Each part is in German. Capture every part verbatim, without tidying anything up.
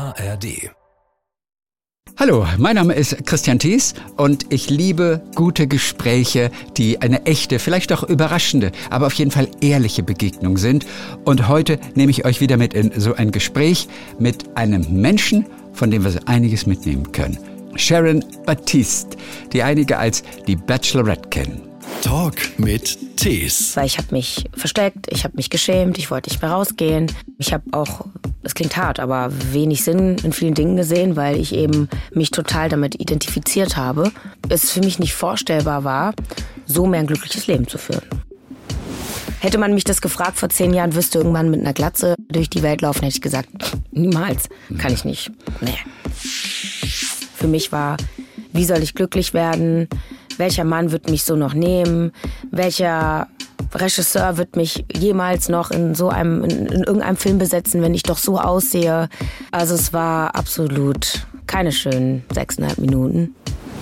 A R D. Hallo, mein Name ist Christian Thies und ich liebe gute Gespräche, die eine echte, vielleicht auch überraschende, aber auf jeden Fall ehrliche Begegnung sind. Und heute nehme ich euch wieder mit in so ein Gespräch mit einem Menschen, von dem wir so einiges mitnehmen können. Sharon Batiste, die einige als die Bachelorette kennen. Talk mit Thies. Weil ich habe mich versteckt, ich habe mich geschämt, ich wollte nicht mehr rausgehen. Ich habe auch, es klingt hart, aber wenig Sinn in vielen Dingen gesehen, weil ich eben mich total damit identifiziert habe. Es für mich nicht vorstellbar war, so mehr ein glückliches Leben zu führen. Hätte man mich das gefragt vor zehn Jahren, wirst du irgendwann mit einer Glatze durch die Welt laufen, hätte ich gesagt, niemals, kann ich nicht. Nee. Für mich war, wie soll ich glücklich werden? Welcher Mann wird mich so noch nehmen? Welcher Regisseur wird mich jemals noch in so einem, in, in irgendeinem Film besetzen, wenn ich doch so aussehe? Also es war absolut keine schönen sechseinhalb Minuten.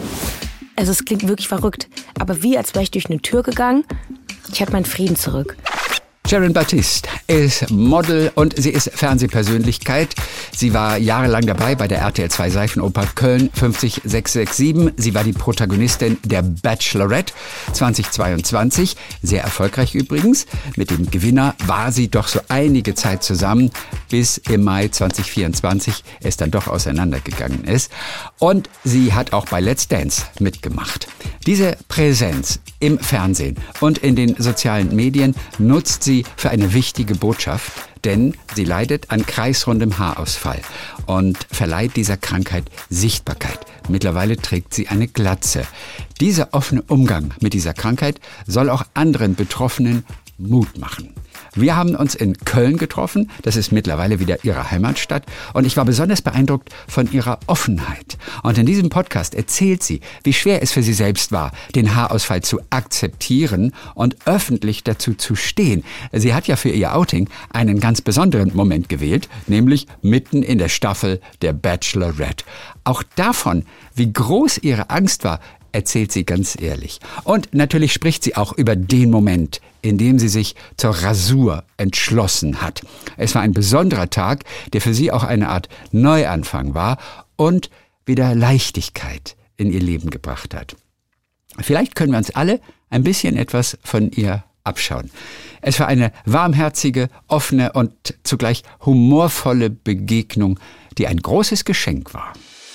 Also es klingt wirklich verrückt, aber wie als wäre ich durch eine Tür gegangen. Ich hatte meinen Frieden zurück. Sharon Batiste ist Model und sie ist Fernsehpersönlichkeit. Sie war jahrelang dabei bei der R T L zwei Seifenoper Köln fünf sechs sechs sieben. Sie war die Protagonistin der Bachelorette zweitausendzweiundzwanzig. Sehr erfolgreich übrigens. Mit dem Gewinner war sie doch so einige Zeit zusammen, bis im Mai zweitausendvierundzwanzig es dann doch auseinandergegangen ist. Und sie hat auch bei Let's Dance mitgemacht. Diese Präsenz im Fernsehen und in den sozialen Medien nutzt sie für eine wichtige Botschaft, denn sie leidet an kreisrundem Haarausfall und verleiht dieser Krankheit Sichtbarkeit. Mittlerweile trägt sie eine Glatze. Dieser offene Umgang mit dieser Krankheit soll auch anderen Betroffenen Mut machen. Wir haben uns in Köln getroffen, das ist mittlerweile wieder ihre Heimatstadt, und ich war besonders beeindruckt von ihrer Offenheit. Und in diesem Podcast erzählt sie, wie schwer es für sie selbst war, den Haarausfall zu akzeptieren und öffentlich dazu zu stehen. Sie hat ja für ihr Outing einen ganz besonderen Moment gewählt, nämlich mitten in der Staffel der Bachelorette. Auch davon, wie groß ihre Angst war, erzählt sie ganz ehrlich. Und natürlich spricht sie auch über den Moment, in dem sie sich zur Rasur entschlossen hat. Es war ein besonderer Tag, der für sie auch eine Art Neuanfang war und wieder Leichtigkeit in ihr Leben gebracht hat. Vielleicht können wir uns alle ein bisschen etwas von ihr abschauen. Es war eine warmherzige, offene und zugleich humorvolle Begegnung, die ein großes Geschenk war.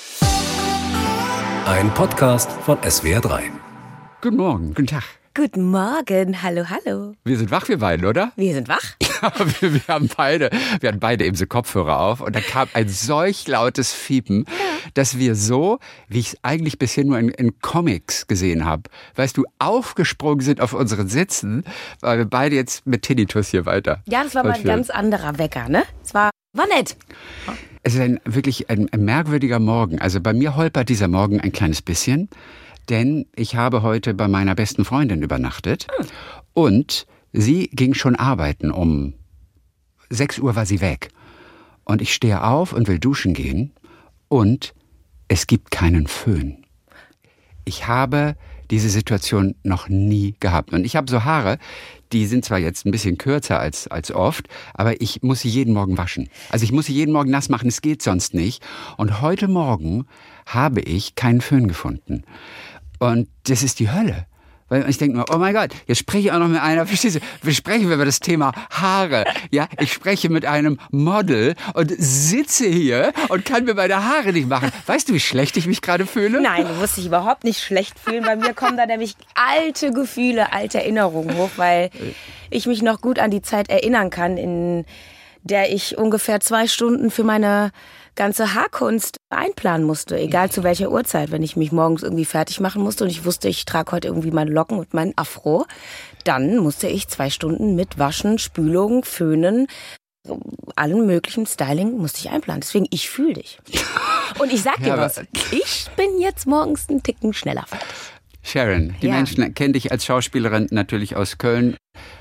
Ein Podcast von S W R drei. Guten Morgen, guten Tag. Guten Morgen, hallo, hallo. Wir sind wach, wir beiden, oder? Wir sind wach. wir, wir, haben beide, wir hatten beide eben so Kopfhörer auf und da kam ein solch lautes Fiepen, ja, dass wir so, wie ich es eigentlich bisher nur in, in Comics gesehen habe, weißt du, aufgesprungen sind auf unseren Sitzen, weil wir beide jetzt mit Tinnitus hier weiter. Ja, das war mal ein ganz anderer Wecker, ne? Es war, war nett. Es ist ein, wirklich ein, ein merkwürdiger Morgen. Also bei mir holpert dieser Morgen ein kleines bisschen, denn ich habe heute bei meiner besten Freundin übernachtet hm. und sie ging schon arbeiten. Um sechs Uhr war sie weg. Und ich stehe auf und will duschen gehen und es gibt keinen Föhn. Ich habe diese Situation noch nie gehabt. Und ich habe so Haare, die sind zwar jetzt ein bisschen kürzer als, als oft, aber ich muss sie jeden Morgen waschen. Also ich muss sie jeden Morgen nass machen, es geht sonst nicht. Und heute Morgen habe ich keinen Föhn gefunden. Und das ist die Hölle. Weil ich denke mir, oh mein Gott, jetzt spreche ich auch noch mit einer, verstehst du, wir sprechen über das Thema Haare. Ja, ich spreche mit einem Model und sitze hier und kann mir meine Haare nicht machen. Weißt du, wie schlecht ich mich gerade fühle? Nein, du musst dich überhaupt nicht schlecht fühlen. Bei mir kommen da nämlich alte Gefühle, alte Erinnerungen hoch, weil ich mich noch gut an die Zeit erinnern kann, in der ich ungefähr zwei Stunden für meine ganze Haarkunst einplanen musste, egal zu welcher Uhrzeit. Wenn ich mich morgens irgendwie fertig machen musste und ich wusste, ich trage heute irgendwie meine Locken und meinen Afro, dann musste ich zwei Stunden mit Waschen, Spülung, Föhnen, allen möglichen Styling musste ich einplanen. Deswegen, ich fühle dich. Und ich sag dir ja, was, ich bin jetzt morgens einen Ticken schneller fertig. Sharon, die ja. Menschen kennen dich als Schauspielerin natürlich aus Köln.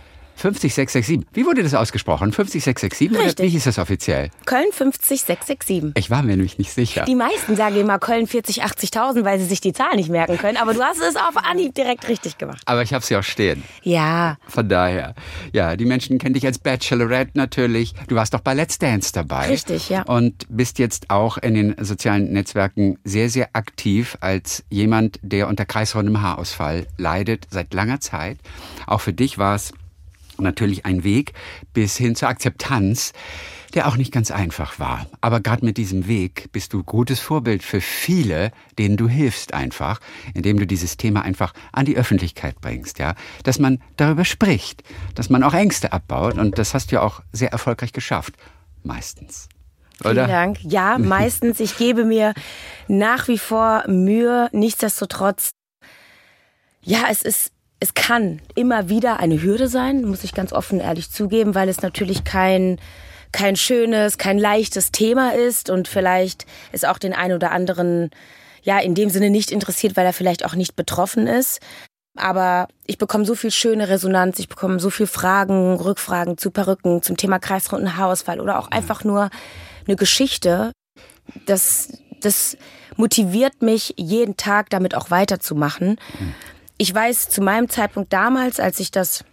fünf sechs sechs sieben. Wie wurde das ausgesprochen? fünf sechs sechs sieben? Oder wie hieß das offiziell? Köln fünf sechs sechs sieben. Ich war mir nämlich nicht sicher. Die meisten sagen immer Köln vierzig achtzigtausend, weil sie sich die Zahl nicht merken können. Aber du hast es auf Anhieb direkt richtig gemacht. Aber ich habe sie auch stehen. Ja. Von daher. Ja, die Menschen kennen dich als Bachelorette natürlich. Du warst doch bei Let's Dance dabei. Richtig, ja. Und bist jetzt auch in den sozialen Netzwerken sehr, sehr aktiv als jemand, der unter kreisrundem Haarausfall leidet seit langer Zeit. Auch für dich war es natürlich ein Weg bis hin zur Akzeptanz, der auch nicht ganz einfach war. Aber gerade mit diesem Weg bist du gutes Vorbild für viele, denen du hilfst einfach, indem du dieses Thema einfach an die Öffentlichkeit bringst, ja, dass man darüber spricht, dass man auch Ängste abbaut, und das hast du ja auch sehr erfolgreich geschafft, meistens. Oder? Vielen Dank. Ja, meistens. Ich gebe mir nach wie vor Mühe. Nichtsdestotrotz, ja, es ist Es kann immer wieder eine Hürde sein, muss ich ganz offen und ehrlich zugeben, weil es natürlich kein, kein schönes, kein leichtes Thema ist und vielleicht ist auch den einen oder anderen ja in dem Sinne nicht interessiert, weil er vielleicht auch nicht betroffen ist. Aber ich bekomme so viel schöne Resonanz, ich bekomme so viel Fragen, Rückfragen zu Perücken, zum Thema kreisrunden Haarausfall oder auch einfach nur eine Geschichte. Das, das motiviert mich jeden Tag, damit auch weiterzumachen. Ich weiß, zu meinem Zeitpunkt damals, als ich das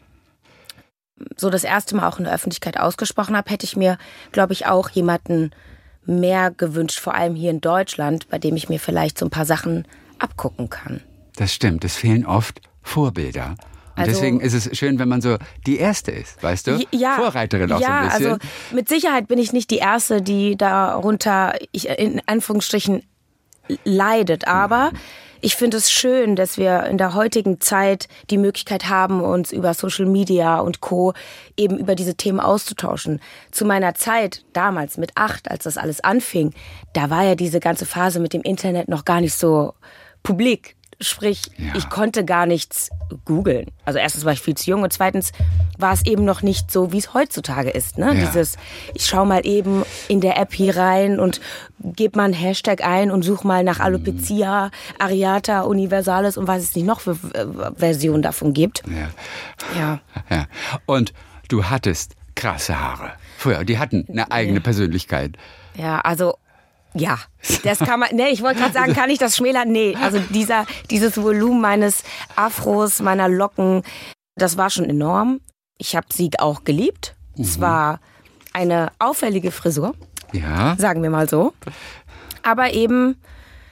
so das erste Mal auch in der Öffentlichkeit ausgesprochen habe, hätte ich mir, glaube ich, auch jemanden mehr gewünscht, vor allem hier in Deutschland, bei dem ich mir vielleicht so ein paar Sachen abgucken kann. Das stimmt, es fehlen oft Vorbilder. Und Also, deswegen ist es schön, wenn man so die Erste ist, weißt du? Ja, Vorreiterin auch ja, so ein bisschen. Also mit Sicherheit bin ich nicht die Erste, die darunter, ich, in Anführungsstrichen, leidet. Aber ich finde es schön, dass wir in der heutigen Zeit die Möglichkeit haben, uns über Social Media und Co. eben über diese Themen auszutauschen. Zu meiner Zeit, damals mit acht, als das alles anfing, da war ja diese ganze Phase mit dem Internet noch gar nicht so publik. Sprich, Ja. ich konnte gar nichts googeln. Also erstens war ich viel zu jung und zweitens war es eben noch nicht so, wie es heutzutage ist. Ne? Ja. Dieses, ich schaue mal eben in der App hier rein und gebe mal einen Hashtag ein und suche mal nach Alopecia, Areata, Universalis und was es nicht noch für äh, Versionen davon gibt. Ja. Ja. Ja. Und du hattest krasse Haare. Früher, die hatten eine eigene Persönlichkeit. Ja, also ja, das kann man, nee, ich wollte gerade sagen, kann ich das schmälern? Nee, also dieser, dieses Volumen meines Afros, meiner Locken, das war schon enorm. Ich habe sie auch geliebt. Mhm. Es war eine auffällige Frisur, Ja. sagen wir mal so. Aber eben,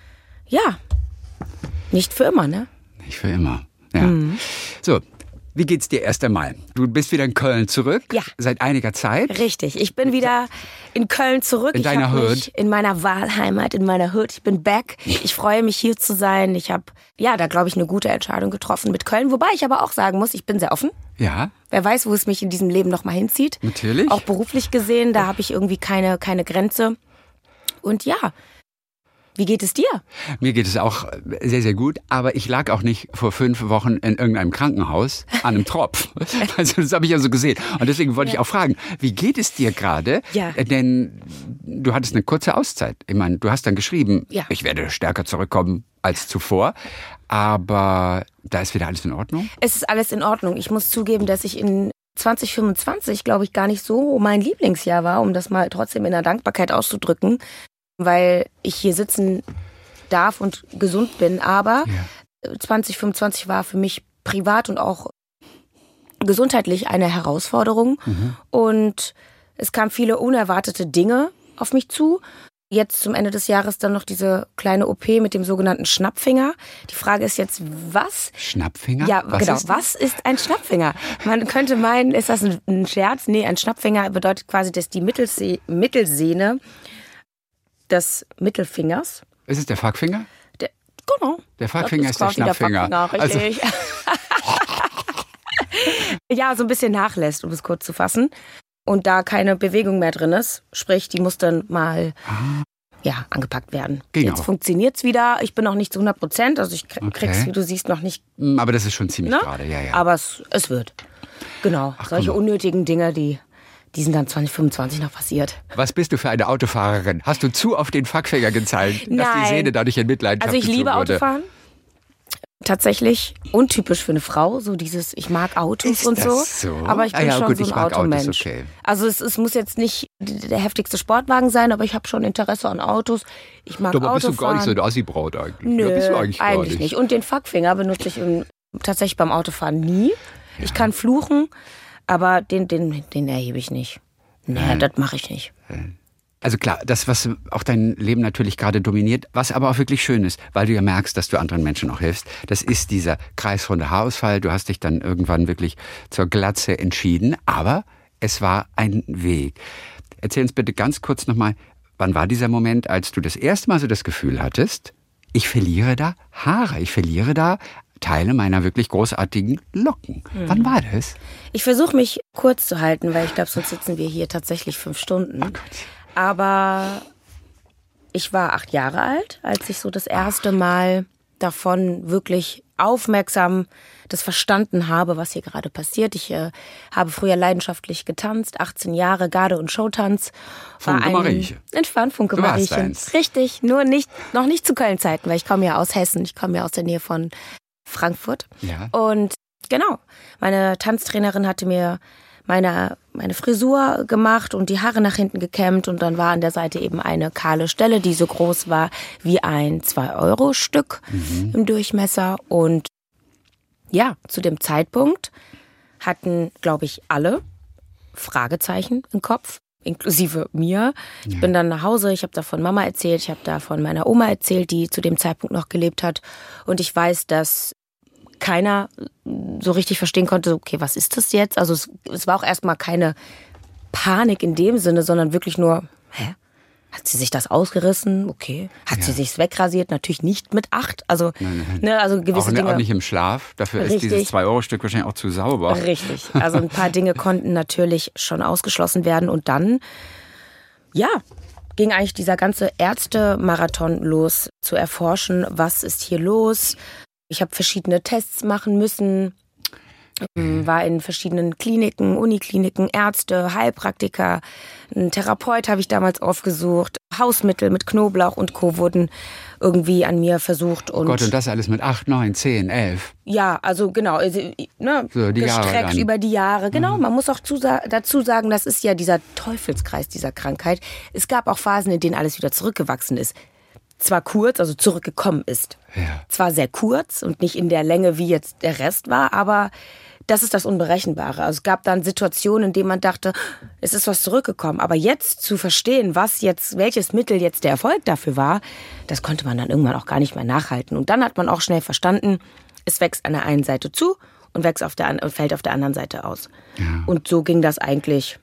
ja, nicht für immer, ne? Nicht für immer. Ja. Mhm. So, wie geht's dir erst einmal? Du bist wieder in Köln zurück. Ja. Seit einiger Zeit. Richtig, ich bin wieder in Köln zurück. In deiner ich hab Hood. mich in meiner Wahlheimat, in meiner Hood. Ich bin back. Ich freue mich, hier zu sein. Ich habe, ja, da glaube ich, eine gute Entscheidung getroffen mit Köln. Wobei ich aber auch sagen muss, ich bin sehr offen. Ja. Wer weiß, wo es mich in diesem Leben noch mal hinzieht. Natürlich. Auch beruflich gesehen, da habe ich irgendwie keine, keine Grenze. Und ja, wie geht es dir? Mir geht es auch sehr, sehr gut, aber ich lag auch nicht vor fünf Wochen in irgendeinem Krankenhaus an einem Tropf. Also das habe ich ja so gesehen. Und deswegen wollte ich auch fragen, wie geht es dir gerade? Ja. Denn du hattest eine kurze Auszeit. Ich meine, du hast dann geschrieben, Ja. ich werde stärker zurückkommen als zuvor. Aber da ist wieder alles in Ordnung? Es ist alles in Ordnung. Ich muss zugeben, dass ich in zwanzig fünfundzwanzig, glaube ich, gar nicht so mein Lieblingsjahr war, um das mal trotzdem in der Dankbarkeit auszudrücken, weil ich hier sitzen darf und gesund bin. Aber Ja. zwanzig fünfundzwanzig war für mich privat und auch gesundheitlich eine Herausforderung. Mhm. Und es kamen viele unerwartete Dinge auf mich zu. Jetzt zum Ende des Jahres dann noch diese kleine O P mit dem sogenannten Schnappfinger. Die Frage ist jetzt, was? Schnappfinger? Ja, Was genau. ist das? Was ist ein Schnappfinger? Man könnte meinen, ist das ein, ein Scherz? Nee, ein Schnappfinger bedeutet quasi, dass die Mittelse- Mittelsehne des Mittelfingers. Ist es der Fuckfinger? Der, genau. Der Fuckfinger Das ist der quasi Schnappfinger. Fuckfinger, Also, richtig. Ja, so ein bisschen nachlässt, um es kurz zu fassen. Und da keine Bewegung mehr drin ist, sprich, die muss dann mal ja, angepackt werden. Genau. Jetzt funktioniert's wieder. Ich bin noch nicht zu hundert Prozent, also ich krieg, Okay. krieg's, wie du siehst, noch nicht. aber das ist schon ziemlich Ne? gerade, ja, ja. Aber es, es wird. Genau. Ach, Solche guck mal. unnötigen Dinge, die, die sind dann zwanzig fünfundzwanzig noch passiert. Was bist du für eine Autofahrerin? Hast du zu auf den Fuckfinger gezeigt, dass die Nein. Sehne dadurch in Mitleidenschaft Also ich liebe gezogen wurde? Autofahren. tatsächlich untypisch für eine Frau, so dieses, ich mag Autos Ist und so, das so? aber ich bin ah, ja, schon gut, so ein ich mag Automensch. Autos, okay. Also es, es muss jetzt nicht der heftigste Sportwagen sein, aber ich habe schon Interesse an Autos. Ich mag Aber Autofahren. bist du gar nicht so eine Assi-Braut eigentlich? Nö, ja, bist du eigentlich, gar eigentlich nicht. nicht. Und den Fuckfinger benutze ich im, tatsächlich beim Autofahren nie. Ja. Ich kann fluchen, aber den, den, den erhebe ich nicht. Nee, hm. das mache ich nicht. Hm. Also klar, das, was auch dein Leben natürlich gerade dominiert, was aber auch wirklich schön ist, weil du ja merkst, dass du anderen Menschen auch hilfst, das ist dieser kreisrunde Haarausfall. Du hast dich dann irgendwann wirklich zur Glatze entschieden, aber es war ein Weg. Erzähl uns bitte ganz kurz nochmal, wann war dieser Moment, als du das erste Mal so das Gefühl hattest, ich verliere da Haare, ich verliere da Teile meiner wirklich großartigen Locken. Hm. Wann war das? Ich versuche mich kurz zu halten, weil ich glaube, sonst sitzen wir hier tatsächlich fünf Stunden. Oh Gott. Aber ich war acht Jahre alt, als ich so das erste Mal davon wirklich aufmerksam das verstanden habe, was hier gerade passiert. Ich äh, habe früher leidenschaftlich getanzt, achtzehn Jahre Garde- und Showtanz. Funke Marieche. Entspannt, Funke Marieche. Richtig, nur nicht, noch nicht zu Köln-Zeiten, weil ich komme ja aus Hessen, ich komme ja aus der Nähe von Frankfurt. Ja. Und genau, meine Tanztrainerin hatte mir meine, meine Frisur gemacht und die Haare nach hinten gekämmt und dann war an der Seite eben eine kahle Stelle, die so groß war wie ein zwei Euro Stück mhm. im Durchmesser. Und ja, zu dem Zeitpunkt hatten, glaube ich, alle Fragezeichen im Kopf, inklusive mir. Ich ja. bin dann nach Hause, ich habe da von Mama erzählt, ich habe da von meiner Oma erzählt, die zu dem Zeitpunkt noch gelebt hat. Und ich weiß, dass keiner so richtig verstehen konnte, okay, was ist das jetzt? Also es, es war auch erstmal keine Panik in dem Sinne, sondern wirklich nur, hä? Hat sie sich das ausgerissen? Okay. Hat ja. sie sich's wegrasiert? Natürlich nicht mit acht. Also, nein, nein. Ne, also gewisse auch, Dinge. Auch nicht im Schlaf. Dafür Richtig. ist dieses zwei Euro Stück wahrscheinlich auch zu sauber. Richtig. Also ein paar Dinge konnten natürlich schon ausgeschlossen werden. Und dann, ja, ging eigentlich dieser ganze Ärzte-Marathon los, zu erforschen, was ist hier los. Ich habe verschiedene Tests machen müssen, war in verschiedenen Kliniken, Unikliniken, Ärzte, Heilpraktiker, einen Therapeut habe ich damals aufgesucht, Hausmittel mit Knoblauch und Co. wurden irgendwie an mir versucht. Und oh Gott, und das alles mit acht, neun, zehn, elf? Ja, also genau, ne, so, die gestreckt Jahre über die Jahre. Genau, mhm. man muss auch dazu sagen, das ist ja dieser Teufelskreis dieser Krankheit. Es gab auch Phasen, in denen alles wieder zurückgewachsen ist. Zwar kurz, also zurückgekommen ist. Ja. Zwar sehr kurz und nicht in der Länge, wie jetzt der Rest war, aber das ist das Unberechenbare. Also es gab dann Situationen, in denen man dachte, es ist was zurückgekommen. Aber jetzt zu verstehen, was jetzt, welches Mittel jetzt der Erfolg dafür war, das konnte man dann irgendwann auch gar nicht mehr nachhalten. Und dann hat man auch schnell verstanden, es wächst an der einen Seite zu und wächst auf der, fällt auf der anderen Seite aus. Ja. Und so ging das eigentlich,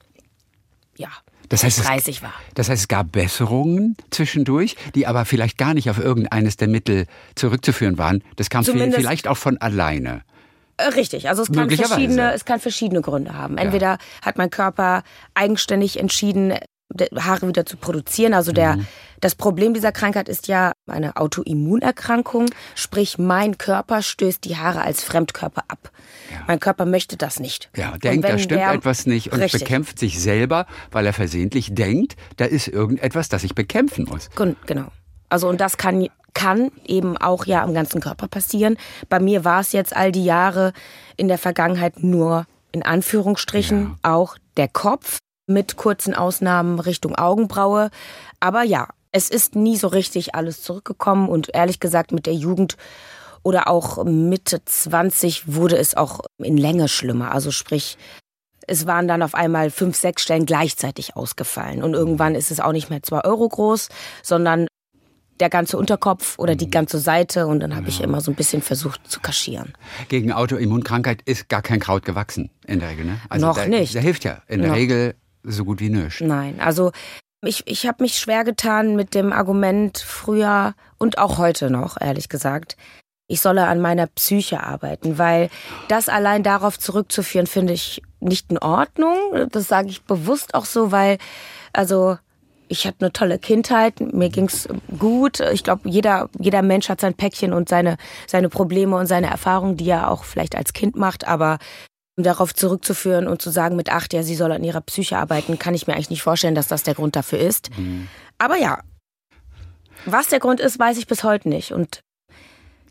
ja. Das heißt, es, dreißig war. Das heißt, es gab Besserungen zwischendurch, die aber vielleicht gar nicht auf irgendeines der Mittel zurückzuführen waren. Das kam Zumindest vielleicht auch von alleine. Richtig, also es kann verschiedene, es kann verschiedene Gründe haben. Entweder ja. hat mein Körper eigenständig entschieden, Haare wieder zu produzieren. Also der, mhm. das Problem dieser Krankheit ist ja eine Autoimmunerkrankung. Sprich, mein Körper stößt die Haare als Fremdkörper ab. Ja. Mein Körper möchte das nicht. Ja, denkt, da stimmt der, etwas nicht und richtig. bekämpft sich selber, weil er versehentlich denkt, da ist irgendetwas, das ich bekämpfen muss. Genau. Also und das kann, kann eben auch ja am ganzen Körper passieren. Bei mir war es jetzt all die Jahre in der Vergangenheit nur in Anführungsstrichen ja. auch der Kopf. Mit kurzen Ausnahmen Richtung Augenbraue. Aber ja, es ist nie so richtig alles zurückgekommen. Und ehrlich gesagt, mit der Jugend oder auch Mitte zwanzig wurde es auch in Länge schlimmer. Also sprich, es waren dann auf einmal fünf, sechs Stellen gleichzeitig ausgefallen. Und irgendwann ist es auch nicht mehr zwei Euro groß, sondern der ganze Unterkopf oder die ganze Seite. Und dann habe ich immer so ein bisschen versucht zu kaschieren. Gegen Autoimmunkrankheit ist gar kein Kraut gewachsen in der Regel, ne? Also Noch der, nicht. Der hilft ja in der Noch. Regel so gut wie nichts. Nein, also ich, ich habe mich schwer getan mit dem Argument früher und auch heute noch, ehrlich gesagt, ich solle an meiner Psyche arbeiten, weil das allein darauf zurückzuführen, finde ich nicht in Ordnung. Das sage ich bewusst auch so, weil also ich hatte eine tolle Kindheit, mir ging's gut. Ich glaube, jeder, jeder Mensch hat sein Päckchen und seine, seine Probleme und seine Erfahrungen, die er auch vielleicht als Kind macht, aber um darauf zurückzuführen und zu sagen mit acht, ja, sie soll an ihrer Psyche arbeiten, kann ich mir eigentlich nicht vorstellen, dass das der Grund dafür ist. Mhm. Aber ja, was der Grund ist, weiß ich bis heute nicht. Und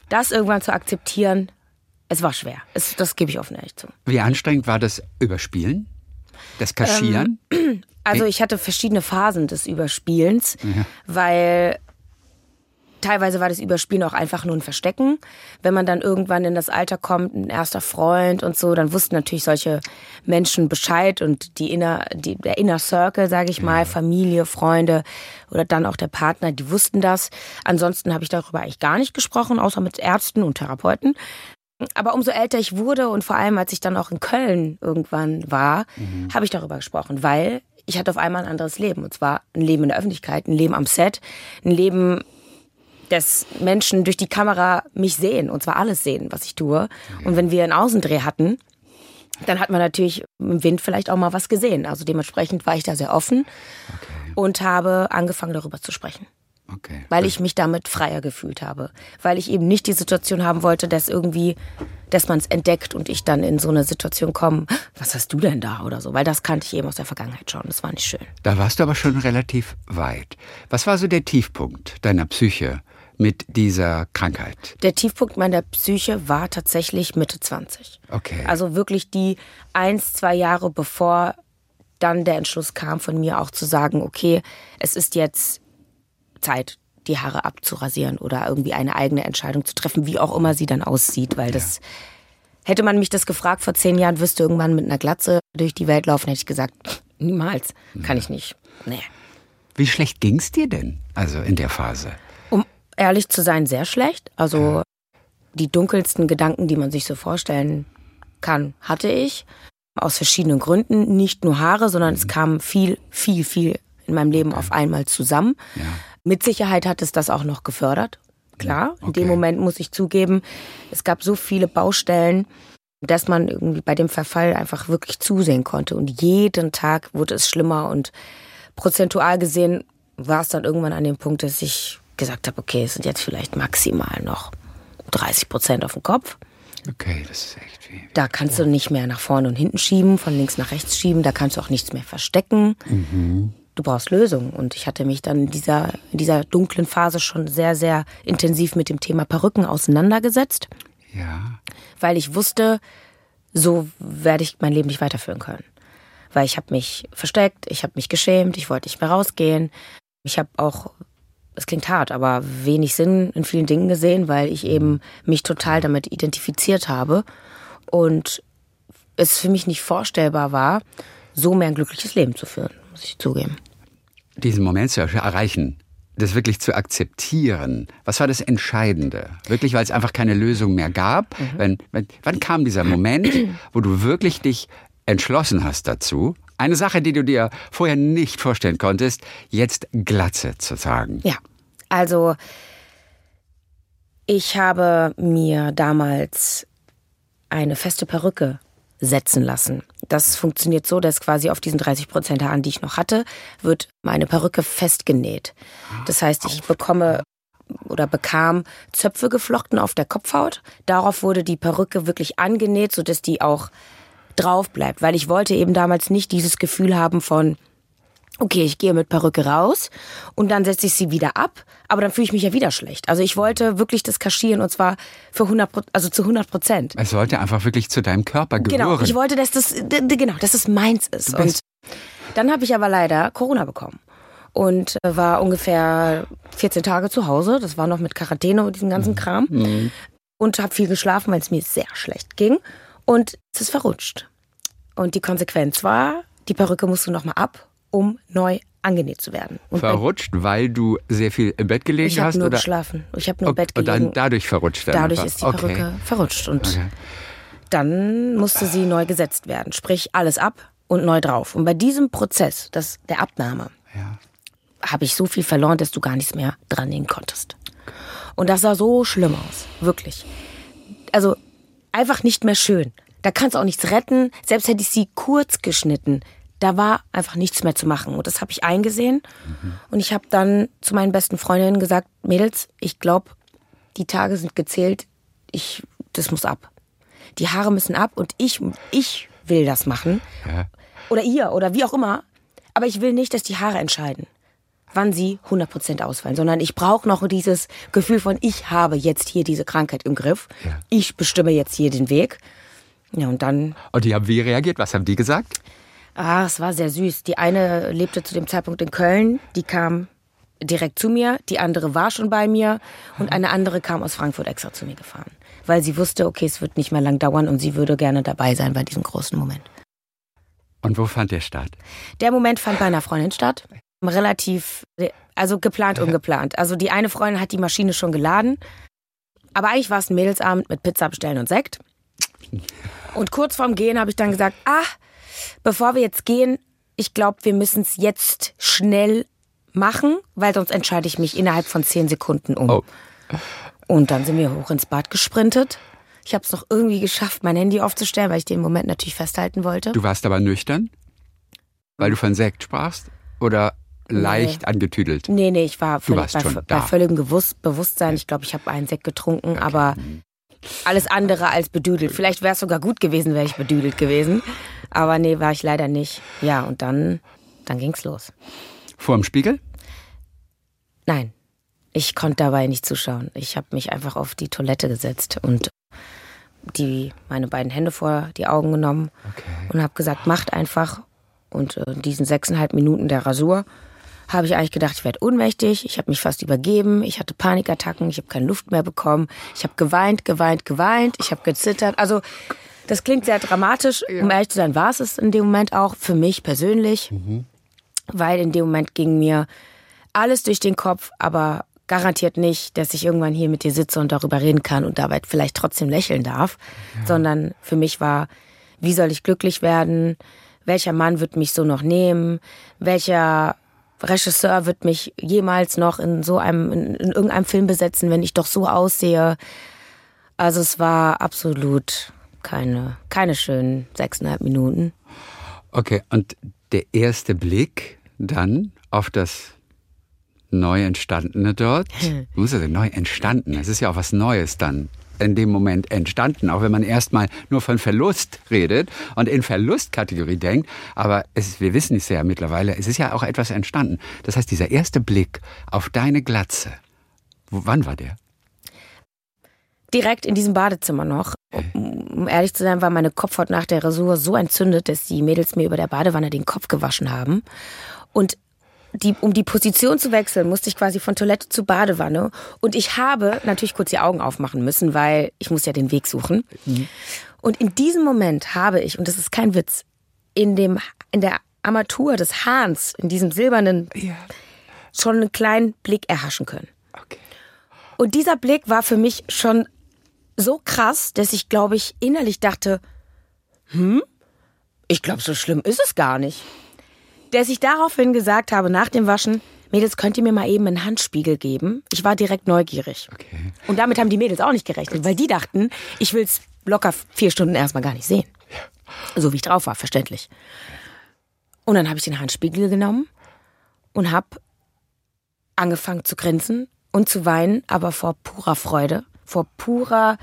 das irgendwann zu akzeptieren, es war schwer. Es, das gebe ich offen ehrlich zu. Wie anstrengend war das Überspielen? Das Kaschieren? Ähm, also ich hatte verschiedene Phasen des Überspielens, ja. weil teilweise war das Überspielen auch einfach nur ein Verstecken. Wenn man dann irgendwann in das Alter kommt, ein erster Freund und so, dann wussten natürlich solche Menschen Bescheid und die inner, die, der Inner Circle, sage ich mal, ja. Familie, Freunde oder dann auch der Partner, die wussten das. Ansonsten habe ich darüber eigentlich gar nicht gesprochen, außer mit Ärzten und Therapeuten. Aber umso älter ich wurde und vor allem, als ich dann auch in Köln irgendwann war, mhm. habe ich darüber gesprochen, weil ich hatte auf einmal ein anderes Leben. Und zwar ein Leben in der Öffentlichkeit, ein Leben am Set, ein Leben, dass Menschen durch die Kamera mich sehen, und zwar alles sehen, was ich tue. Okay. Und wenn wir einen Außendreh hatten, dann hat man natürlich im Wind vielleicht auch mal was gesehen. Also dementsprechend war ich da sehr offen okay. und habe angefangen, darüber zu sprechen. Okay. Weil ich mich damit freier gefühlt habe. Weil ich eben nicht die Situation haben wollte, dass irgendwie, dass man es entdeckt und ich dann in so eine Situation komme, was hast du denn da oder so. Weil das kannte ich eben aus der Vergangenheit schon. Das war nicht schön. Da warst du aber schon relativ weit. Was war so der Tiefpunkt deiner Psyche mit dieser Krankheit? Der Tiefpunkt meiner Psyche war tatsächlich Mitte zwanzig. Okay. Also wirklich die eins, zwei Jahre bevor dann der Entschluss kam von mir auch zu sagen, okay, es ist jetzt Zeit, die Haare abzurasieren oder irgendwie eine eigene Entscheidung zu treffen, wie auch immer sie dann aussieht, weil das, ja. hätte man mich das gefragt vor zehn Jahren, wirst du irgendwann mit einer Glatze durch die Welt laufen, hätte ich gesagt, niemals, kann ich nicht, nee. Wie schlecht ging's dir denn, also in der Phase? Um ehrlich zu sein, sehr schlecht, also ja. die dunkelsten Gedanken, die man sich so vorstellen kann, hatte ich, aus verschiedenen Gründen, nicht nur Haare, sondern mhm. es kam viel, viel, viel in meinem Leben okay. auf einmal zusammen. Ja. Mit Sicherheit hat es das auch noch gefördert, klar. Okay. In dem Moment muss ich zugeben, es gab so viele Baustellen, dass man irgendwie bei dem Verfall einfach wirklich zusehen konnte. Und jeden Tag wurde es schlimmer und prozentual gesehen war es dann irgendwann an dem Punkt, dass ich gesagt habe, okay, es sind jetzt vielleicht maximal noch dreißig Prozent auf dem Kopf. Okay, das ist echt viel. Da kannst du nicht mehr nach vorne und hinten schieben, von links nach rechts schieben, da kannst du auch nichts mehr verstecken. Mhm. Du brauchst Lösungen. Und ich hatte mich dann in dieser, in dieser dunklen Phase schon sehr, sehr intensiv mit dem Thema Perücken auseinandergesetzt. Ja. Weil ich wusste, so werde ich mein Leben nicht weiterführen können. Weil ich habe mich versteckt, ich habe mich geschämt, ich wollte nicht mehr rausgehen. Ich habe auch, es klingt hart, aber wenig Sinn in vielen Dingen gesehen, weil ich eben mich total damit identifiziert habe. Und es für mich nicht vorstellbar war, so mehr ein glückliches Leben zu führen, muss ich zugeben. Diesen Moment zu erreichen, das wirklich zu akzeptieren, was war das Entscheidende? Wirklich, weil es einfach keine Lösung mehr gab? Mhm. Wenn, wenn, wann kam dieser Moment, wo du wirklich dich entschlossen hast dazu, eine Sache, die du dir vorher nicht vorstellen konntest, jetzt Glatze zu tragen? Ja, also ich habe mir damals eine feste Perücke setzen lassen. Das funktioniert so, dass quasi auf diesen dreißig Prozent Haaren, die ich noch hatte, wird meine Perücke festgenäht. Das heißt, ich bekomme oder bekam Zöpfe geflochten auf der Kopfhaut. Darauf wurde die Perücke wirklich angenäht, sodass die auch drauf bleibt. Weil ich wollte eben damals nicht dieses Gefühl haben von, okay, ich gehe mit Perücke raus und dann setze ich sie wieder ab, aber dann fühle ich mich ja wieder schlecht. Also ich wollte wirklich das kaschieren und zwar für hundert, also zu hundert Prozent. Es sollte einfach wirklich zu deinem Körper gehören. Genau, ich wollte, dass das, genau, dass es meins ist. Und dann habe ich aber leider Corona bekommen und war ungefähr vierzehn Tage zu Hause. Das war noch mit Quarantäne und diesem ganzen Kram. Mhm. Und habe viel geschlafen, weil es mir sehr schlecht ging. Und es ist verrutscht. Und die Konsequenz war, die Perücke musst du nochmal ab, um neu angenäht zu werden. Und verrutscht, weil du sehr viel im Bett gelegen ich hab hast? Ich habe nur oder? geschlafen. Ich habe nur im Bett gelegen. Und dann dadurch verrutscht werden? Dadurch einfach. ist die okay. Perücke verrutscht. Und okay. dann musste sie neu gesetzt werden. Sprich, alles ab und neu drauf. Und bei diesem Prozess, das, der Abnahme, ja. habe ich so viel verloren, dass du gar nichts mehr dran nähen konntest. Und das sah so schlimm aus. Wirklich. Also einfach nicht mehr schön. Da kannst du auch nichts retten. Selbst hätte ich sie kurz geschnitten. Da war einfach nichts mehr zu machen. Und das habe ich eingesehen. Mhm. Und ich habe dann zu meinen besten Freundinnen gesagt, Mädels, ich glaube, die Tage sind gezählt. Ich, das muss ab. Die Haare müssen ab und ich, ich will das machen. Ja. Oder ihr oder wie auch immer. Aber ich will nicht, dass die Haare entscheiden. wann sie hundert Prozent ausfallen, sondern ich brauche noch dieses Gefühl von, ich habe jetzt hier diese Krankheit im Griff. Ja. Ich bestimme jetzt hier den Weg. Ja, und dann... Und die haben wie reagiert? Was haben die gesagt? Ah, es war sehr süß. Die eine lebte zu dem Zeitpunkt in Köln, die kam direkt zu mir, die andere war schon bei mir und eine andere kam aus Frankfurt extra zu mir gefahren, weil sie wusste, okay, es wird nicht mehr lang dauern und sie würde gerne dabei sein bei diesem großen Moment. Und wo fand der statt? Der Moment fand bei einer Freundin statt. Relativ, also geplant, ungeplant. Also die eine Freundin hat die Maschine schon geladen, aber eigentlich war es ein Mädelsabend mit Pizza bestellen und Sekt. Und kurz vorm Gehen habe ich dann gesagt, ah, bevor wir jetzt gehen, ich glaube, wir müssen es jetzt schnell machen, weil sonst entscheide ich mich innerhalb von zehn Sekunden um. Oh. Und dann sind wir hoch ins Bad gesprintet. Ich habe es noch irgendwie geschafft, mein Handy aufzustellen, weil ich den Moment natürlich festhalten wollte. Du warst aber nüchtern? Weil du von Sekt sprachst? Oder leicht nee. angetüdelt? Nee, nee, ich war völlig, bei, schon bei da. völligem Gewusst, Bewusstsein. Ich glaube, ich habe einen Sekt getrunken, okay. aber alles andere als bedüdelt. Vielleicht wäre es sogar gut gewesen, wäre ich bedüdelt gewesen. Aber nee, war ich leider nicht. Ja, und dann, dann ging's los. Vor dem Spiegel? Nein, ich konnte dabei nicht zuschauen. Ich habe mich einfach auf die Toilette gesetzt und die, meine beiden Hände vor die Augen genommen okay. und habe gesagt, macht einfach. Und in diesen sechseinhalb Minuten der Rasur habe ich eigentlich gedacht, ich werde ohnmächtig. Ich habe mich fast übergeben. Ich hatte Panikattacken. Ich habe keine Luft mehr bekommen. Ich habe geweint, geweint, geweint. Ich habe gezittert. Also das klingt sehr dramatisch. Ja. Um ehrlich zu sein, war es es in dem Moment auch für mich persönlich. Mhm. Weil in dem Moment ging mir alles durch den Kopf, aber garantiert nicht, dass ich irgendwann hier mit dir sitze und darüber reden kann und dabei vielleicht trotzdem lächeln darf. Ja. Sondern für mich war, wie soll ich glücklich werden? Welcher Mann wird mich so noch nehmen? Welcher Regisseur wird mich jemals noch in so einem, in, in irgendeinem Film besetzen, wenn ich doch so aussehe? Also es war absolut keine, keine schönen sechseinhalb Minuten. Okay, und der erste Blick dann auf das neu Entstandene dort? Muss also neu entstanden. Es ist ja auch was Neues dann in dem Moment entstanden, auch wenn man erstmal nur von Verlust redet und in Verlustkategorie denkt. Aber es, wir wissen es ja mittlerweile, es ist ja auch etwas entstanden. Das heißt, dieser erste Blick auf deine Glatze, wo, wann war der? Direkt in diesem Badezimmer noch. Um ehrlich zu sein, war meine Kopfhaut nach der Rasur so entzündet, dass die Mädels mir über der Badewanne den Kopf gewaschen haben. Und die, um die Position zu wechseln, musste ich quasi von Toilette zu Badewanne. Und ich habe natürlich kurz die Augen aufmachen müssen, weil ich muss ja den Weg suchen. Mhm. Und in diesem Moment habe ich, und das ist kein Witz, in, dem, in der Armatur des Hahns, in diesem silbernen, ja. schon einen kleinen Blick erhaschen können. Okay. Und dieser Blick war für mich schon so krass, dass ich, glaube ich, innerlich dachte, hm, ich glaube, so schlimm ist es gar nicht. Dass ich daraufhin gesagt habe, nach dem Waschen, Mädels, könnt ihr mir mal eben einen Handspiegel geben? Ich war direkt neugierig. Okay. Und damit haben die Mädels auch nicht gerechnet, weil die dachten, ich will es locker vier Stunden erstmal gar nicht sehen. Ja. So wie ich drauf war, verständlich. Und dann habe ich den Handspiegel genommen und habe angefangen zu grinsen und zu weinen, aber vor purer Freude, vor purer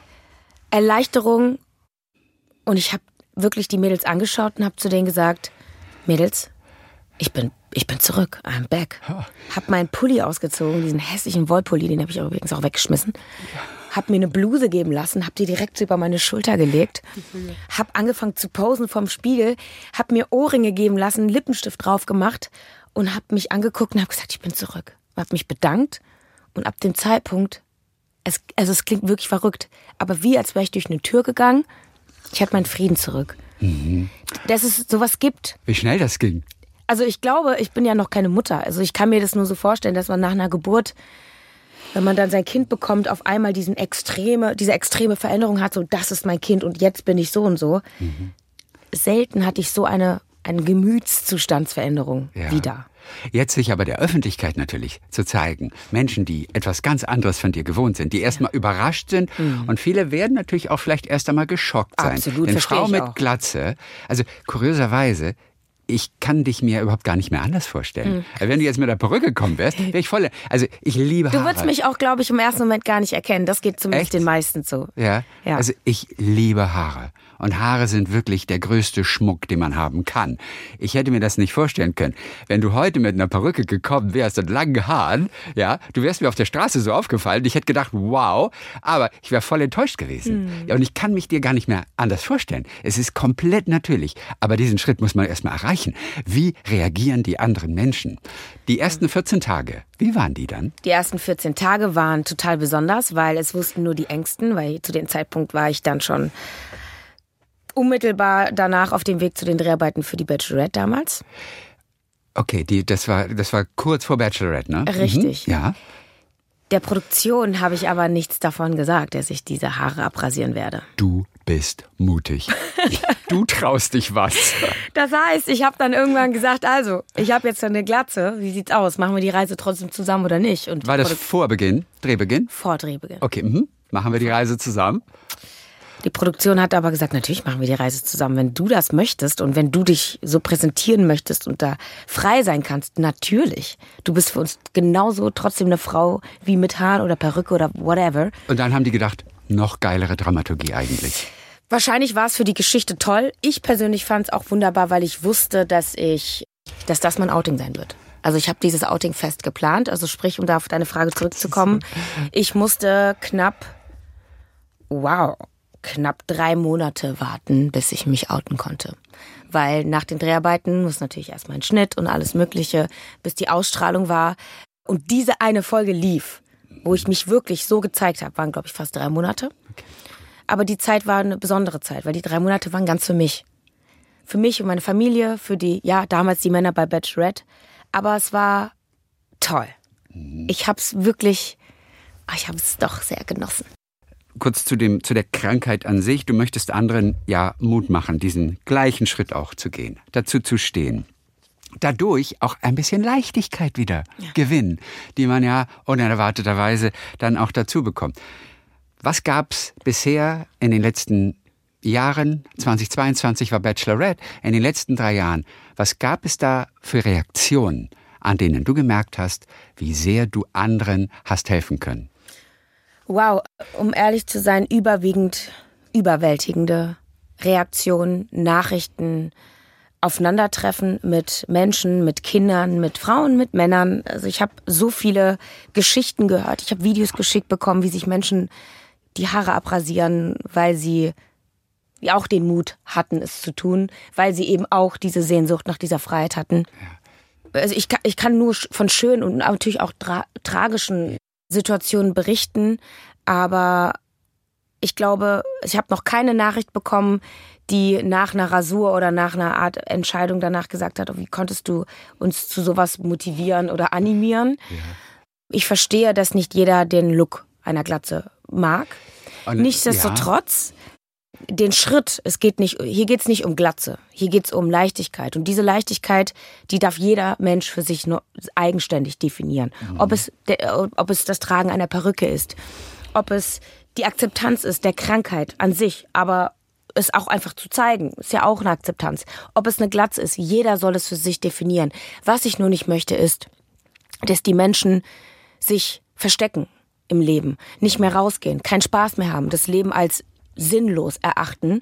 Erleichterung. Und ich habe wirklich die Mädels angeschaut und habe zu denen gesagt, Mädels, ich bin, ich bin zurück, I'm back. Hab meinen Pulli ausgezogen, diesen hässlichen Wollpulli, den habe ich übrigens auch weggeschmissen. Hab mir eine Bluse geben lassen, hab die direkt so über meine Schulter gelegt. Hab angefangen zu posen vorm Spiegel, hab mir Ohrringe geben lassen, Lippenstift drauf gemacht und hab mich angeguckt und hab gesagt, ich bin zurück. Hab mich bedankt und ab dem Zeitpunkt, es, also es klingt wirklich verrückt, aber wie als wäre ich durch eine Tür gegangen, ich hatte meinen Frieden zurück. Mhm. Dass es sowas gibt. Wie schnell das ging. Also ich glaube, ich bin ja noch keine Mutter. Also ich kann mir das nur so vorstellen, dass man nach einer Geburt, wenn man dann sein Kind bekommt, auf einmal diesen extreme, diese extreme Veränderung hat, so das ist mein Kind und jetzt bin ich so und so. Mhm. Selten hatte ich so eine, eine Gemütszustandsveränderung ja. wieder. Jetzt sich aber der Öffentlichkeit natürlich zu zeigen, Menschen, die etwas ganz anderes von dir gewohnt sind, die erstmal ja. überrascht sind mhm. und viele werden natürlich auch vielleicht erst einmal geschockt sein. Absolut, denn Frau mit auch. Glatze, also kurioserweise, ich kann dich mir überhaupt gar nicht mehr anders vorstellen. Mhm. Wenn du jetzt mit der Perücke kommen wärst, wäre ich voll... Also ich liebe Haare. Du würdest mich auch, glaube ich, im ersten Moment gar nicht erkennen. Das geht zumindest Echt? Den meisten so. Ja? ja, also ich liebe Haare. Und Haare sind wirklich der größte Schmuck, den man haben kann. Ich hätte mir das nicht vorstellen können. Wenn du heute mit einer Perücke gekommen wärst und langen Haaren, ja, du wärst mir auf der Straße so aufgefallen. Ich hätte gedacht, wow, aber ich wäre voll enttäuscht gewesen. Mhm. Ja, und ich kann mich dir gar nicht mehr anders vorstellen. Es ist komplett natürlich. Aber diesen Schritt muss man erstmal erreichen. Wie reagieren die anderen Menschen? Die ersten vierzehn Tage, wie waren die dann? Die ersten vierzehn Tage waren total besonders, weil es wussten nur die Ängsten, weil zu dem Zeitpunkt war ich dann schon unmittelbar danach auf dem Weg zu den Dreharbeiten für die Bachelorette damals. Okay, die, das war, das war kurz vor Bachelorette, ne? Richtig. Mhm, ja. Der Produktion habe ich aber nichts davon gesagt, dass ich diese Haare abrasieren werde. Du bist mutig. Du traust dich was. Das heißt, ich habe dann irgendwann gesagt, also, ich habe jetzt eine Glatze. Wie sieht's aus? Machen wir die Reise trotzdem zusammen oder nicht? Und war das vor Beginn? Drehbeginn? Vor Drehbeginn. Okay, mhm. Machen wir die Reise zusammen? Die Produktion hat aber gesagt, natürlich machen wir die Reise zusammen. Wenn du das möchtest und wenn du dich so präsentieren möchtest und da frei sein kannst, natürlich. Du bist für uns genauso trotzdem eine Frau wie mit Haaren oder Perücke oder whatever. Und dann haben die gedacht, noch geilere Dramaturgie eigentlich. Wahrscheinlich war es für die Geschichte toll. Ich persönlich fand es auch wunderbar, weil ich wusste, dass ich, dass das mein Outing sein wird. Also ich habe dieses Outing fest geplant. Also sprich, um da auf deine Frage zurückzukommen. Ich musste knapp, wow, knapp drei Monate warten, bis ich mich outen konnte. Weil nach den Dreharbeiten muss natürlich erstmal ein Schnitt und alles Mögliche, bis die Ausstrahlung war. Und diese eine Folge lief, wo ich mich wirklich so gezeigt habe, waren, glaube ich, fast drei Monate. Okay. Aber die Zeit war eine besondere Zeit, weil die drei Monate waren ganz für mich. Für mich und meine Familie, für die, ja, damals die Männer bei Bachelorette. Aber es war toll. Mhm. Ich habe es wirklich, ich habe es doch sehr genossen. Kurz zu dem, zu der Krankheit an sich. Du möchtest anderen ja Mut machen, diesen gleichen Schritt auch zu gehen, dazu zu stehen. Dadurch auch ein bisschen Leichtigkeit wieder ja. gewinnen, die man ja unerwarteterweise dann auch dazu bekommt. Was gab's bisher in den letzten Jahren, zweitausendzweiundzwanzig war Bachelorette, in den letzten drei Jahren, was gab es da für Reaktionen, an denen du gemerkt hast, wie sehr du anderen hast helfen können? Wow, um ehrlich zu sein, überwiegend überwältigende Reaktionen, Nachrichten, Aufeinandertreffen mit Menschen, mit Kindern, mit Frauen, mit Männern. Also ich habe so viele Geschichten gehört. Ich habe Videos geschickt bekommen, wie sich Menschen die Haare abrasieren, weil sie auch den Mut hatten, es zu tun, weil sie eben auch diese Sehnsucht nach dieser Freiheit hatten. Ja. Also ich kann, ich kann nur von schönen und natürlich auch tra- tragischen Situationen berichten, aber ich glaube, ich habe noch keine Nachricht bekommen, die nach einer Rasur oder nach einer Art Entscheidung danach gesagt hat, oh, wie konntest du uns zu sowas motivieren oder animieren? Ja. Ich verstehe, dass nicht jeder den Look einer Glatze mag. Und, Nichtsdestotrotz, ja. den Schritt, es geht nicht, hier geht es nicht um Glatze, hier geht es um Leichtigkeit. Und diese Leichtigkeit, die darf jeder Mensch für sich nur eigenständig definieren. Mhm. Ob es, ob es das Tragen einer Perücke ist, ob es die Akzeptanz ist der Krankheit an sich, aber es auch einfach zu zeigen, ist ja auch eine Akzeptanz. Ob es eine Glatze ist, jeder soll es für sich definieren. Was ich nur nicht möchte, ist, dass die Menschen sich verstecken im Leben, nicht mehr rausgehen, keinen Spaß mehr haben, das Leben als sinnlos erachten,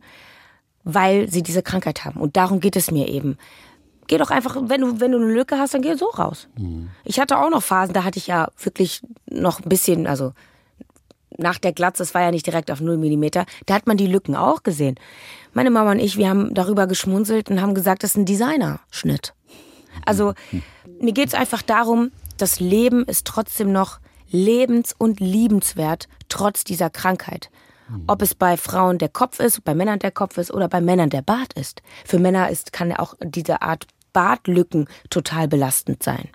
weil sie diese Krankheit haben. Und darum geht es mir eben. Geh doch einfach, wenn du, wenn du eine Lücke hast, dann geh so raus. Mhm. Ich hatte auch noch Phasen, da hatte ich ja wirklich noch ein bisschen, also nach der Glatze, es war ja nicht direkt auf null Millimeter, da hat man die Lücken auch gesehen. Meine Mama und ich, wir haben darüber geschmunzelt und haben gesagt, das ist ein Designerschnitt. Also mir geht es einfach darum, das Leben ist trotzdem noch lebens- und liebenswert, trotz dieser Krankheit. Ob es bei Frauen der Kopf ist, bei Männern der Kopf ist oder bei Männern der Bart ist. Für Männer ist, kann ja auch diese Art Bartlücken total belastend sein.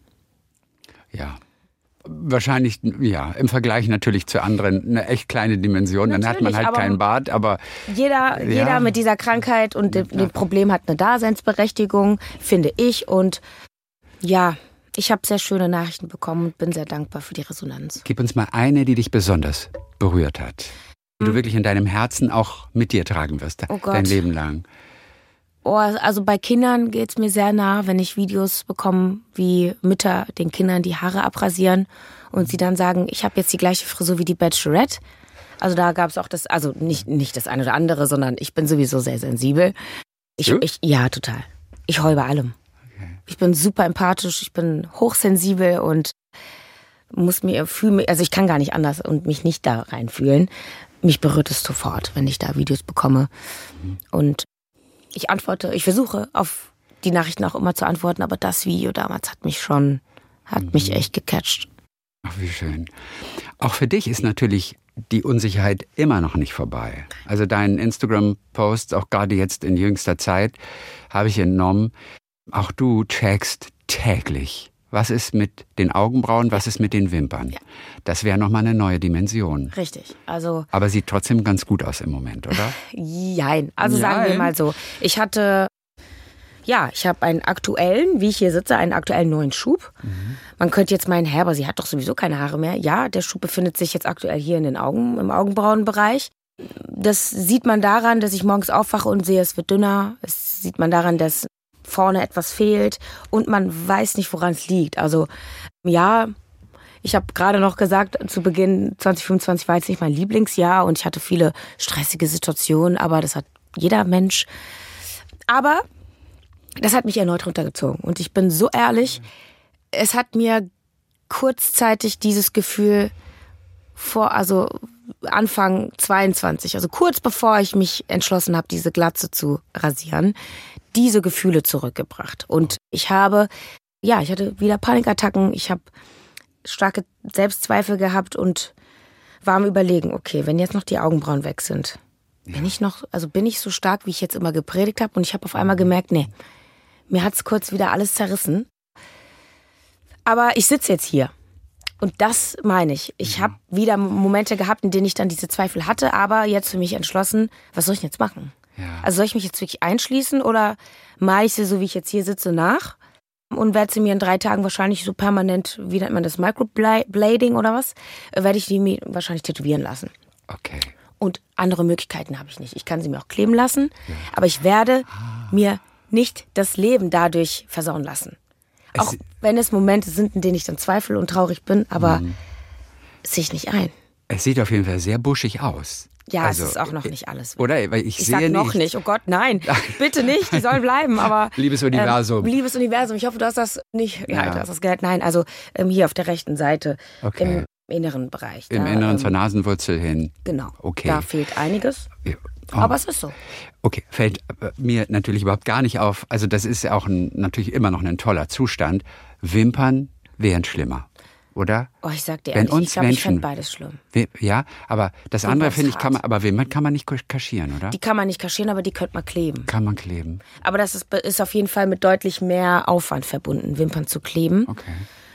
Ja. Wahrscheinlich, ja, im Vergleich natürlich zu anderen eine echt kleine Dimension. Natürlich, dann hat man halt keinen Bart, aber... Jeder, ja. jeder mit dieser Krankheit und dem, dem Problem hat eine Daseinsberechtigung, finde ich. Und ja, ich habe sehr schöne Nachrichten bekommen und bin sehr dankbar für die Resonanz. Gib uns mal eine, die dich besonders berührt hat. Die hm. du wirklich in deinem Herzen auch mit dir tragen wirst, oh Gott. dein Leben lang. Oh, also bei Kindern geht's mir sehr nah, wenn ich Videos bekomme, wie Mütter den Kindern die Haare abrasieren und sie dann sagen, ich habe jetzt die gleiche Frisur wie die Bachelorette. Also da gab's auch das, also nicht, nicht das eine oder andere, sondern ich bin sowieso sehr sensibel. Ich, Du? ich, ja, total. Ich heul bei allem. Okay. Ich bin super empathisch, ich bin hochsensibel und muss mir fühlen, also ich kann gar nicht anders und mich nicht da reinfühlen. Mich berührt es sofort, wenn ich da Videos bekomme. Mhm. Und ich antworte, ich versuche auf die Nachrichten auch immer zu antworten, aber das Video damals hat mich schon, hat mhm. mich echt gecatcht. Ach, wie schön. Auch für dich ist natürlich die Unsicherheit immer noch nicht vorbei. Also deinen Instagram-Posts, auch gerade jetzt in jüngster Zeit, habe ich entnommen, auch du checkst täglich. Was ist mit den Augenbrauen, was ist mit den Wimpern? Ja. Das wäre nochmal eine neue Dimension. Richtig, also... Aber sieht trotzdem ganz gut aus im Moment, oder? Jein, also Jein. sagen wir mal so. Ich hatte, ja, ich habe einen aktuellen, wie ich hier sitze, einen aktuellen neuen Schub. Mhm. Man könnte jetzt meinen, hä, aber sie hat doch sowieso keine Haare mehr. Ja, der Schub befindet sich jetzt aktuell hier in den Augen, im Augenbrauenbereich. Das sieht man daran, dass ich morgens aufwache und sehe, es wird dünner. Das sieht man daran, dass vorne etwas fehlt und man weiß nicht, woran es liegt. Also ja, ich habe gerade noch gesagt, zu Beginn zwanzig fünfundzwanzig war jetzt nicht mein Lieblingsjahr und ich hatte viele stressige Situationen, aber das hat jeder Mensch. Aber das hat mich erneut runtergezogen und ich bin so ehrlich, es hat mir kurzzeitig dieses Gefühl vor, also Anfang zweiundzwanzig, also kurz bevor ich mich entschlossen habe, diese Glatze zu rasieren, diese Gefühle zurückgebracht. Und ich habe, ja, ich hatte wieder Panikattacken, ich habe starke Selbstzweifel gehabt und war am Überlegen, okay, wenn jetzt noch die Augenbrauen weg sind, ja. bin ich noch, also bin ich so stark, wie ich jetzt immer gepredigt habe und ich habe auf einmal gemerkt, nee, mir hat's kurz wieder alles zerrissen. Aber ich sitze jetzt hier. Und das meine ich. Ich habe wieder Momente gehabt, in denen ich dann diese Zweifel hatte, aber jetzt für mich entschlossen, was soll ich denn jetzt machen? Ja. Also soll ich mich jetzt wirklich einschließen oder mache ich sie, so wie ich jetzt hier sitze, nach und werde sie mir in drei Tagen wahrscheinlich so permanent, wie nennt man das, Microblading oder was, werde ich die mir wahrscheinlich tätowieren lassen. Okay. Und andere Möglichkeiten habe ich nicht. Ich kann sie mir auch kleben lassen, ja. aber ich werde ah. mir nicht das Leben dadurch versauen lassen. Es auch wenn es Momente sind, in denen ich dann zweifle und traurig bin, aber mhm. sehe ich nicht ein. Es sieht auf jeden Fall sehr buschig aus. Ja, also, es ist auch noch nicht alles. Oder? Weil ich, ich sehe sag noch nicht. nicht. Oh Gott, nein. Bitte nicht. Die sollen bleiben. Aber liebes Universum. Ähm, liebes Universum. Ich hoffe, du hast das nicht. Ja, ja. Du hast das gehört. Nein, also ähm, hier auf der rechten Seite. Okay. Im inneren Bereich. Im da, Inneren ähm, zur Nasenwurzel hin. Genau. Okay. Da fehlt einiges. Ja. Oh. Aber es ist so. Okay, fällt mir natürlich überhaupt gar nicht auf. Also das ist ja auch ein, natürlich immer noch ein toller Zustand. Wimpern wären schlimmer, oder? Oh, ich sag dir Wenn ehrlich, uns ich glaube, ich finde beides schlimm. Ja, aber das Wimpern andere finde ich, hart. kann man, aber Wimpern kann man nicht kaschieren, oder? Die kann man nicht kaschieren, aber die könnte man kleben. Kann man kleben. Aber das ist, ist auf jeden Fall mit deutlich mehr Aufwand verbunden, Wimpern zu kleben. Okay.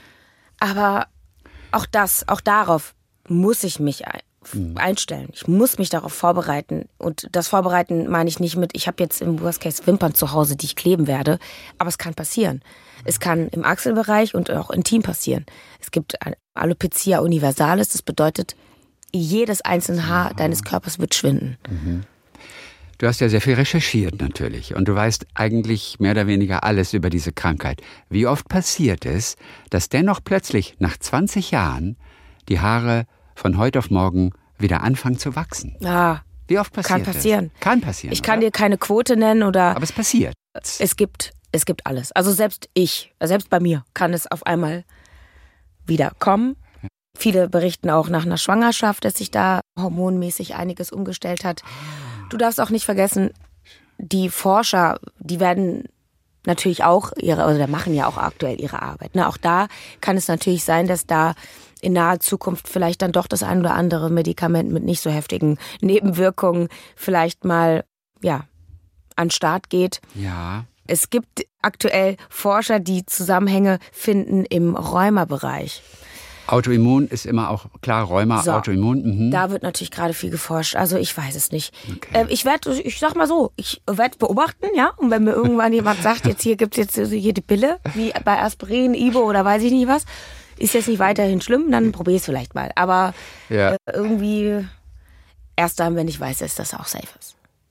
Aber auch das, auch darauf muss ich mich ein. einstellen. Ich muss mich darauf vorbereiten. Und das Vorbereiten meine ich nicht mit, ich habe jetzt im Worst Case Wimpern zu Hause, die ich kleben werde. Aber es kann passieren. Es kann im Achselbereich und auch intim passieren. Es gibt Alopecia universalis. Das bedeutet, jedes einzelne Haar deines Körpers wird schwinden. Mhm. Du hast ja sehr viel recherchiert natürlich. Und du weißt eigentlich mehr oder weniger alles über diese Krankheit. Wie oft passiert es, dass dennoch plötzlich nach zwanzig Jahren die Haare von heute auf morgen wieder anfangen zu wachsen? Ja. Wie oft passiert Kann passieren. Das? Kann passieren. Ich kann oder? dir keine Quote nennen oder. Aber es passiert. Es gibt, es gibt alles. Also selbst ich, selbst bei mir kann es auf einmal wieder kommen. Ja. Viele berichten auch nach einer Schwangerschaft, dass sich da hormonmäßig einiges umgestellt hat. Du darfst auch nicht vergessen, die Forscher, die werden natürlich auch ihre, oder machen ja auch aktuell ihre Arbeit. Na, auch da kann es natürlich sein, dass da in naher Zukunft vielleicht dann doch das ein oder andere Medikament mit nicht so heftigen Nebenwirkungen vielleicht mal, ja, an den Start geht. Ja. Es gibt aktuell Forscher, die Zusammenhänge finden im Rheuma-Bereich. Autoimmun ist immer auch, klar, Rheuma, so, Autoimmun. Mhm. Da wird natürlich gerade viel geforscht. Also ich weiß es nicht. Okay. Äh, ich werde, ich sag mal so, ich werde beobachten, ja. Und wenn mir irgendwann jemand sagt, jetzt hier gibt's jetzt hier die Pille, wie bei Aspirin, Ibo oder weiß ich nicht was, ist jetzt nicht weiterhin schlimm, dann probier es vielleicht mal. Aber ja. äh, irgendwie erst dann, wenn ich weiß, dass das auch safe ist.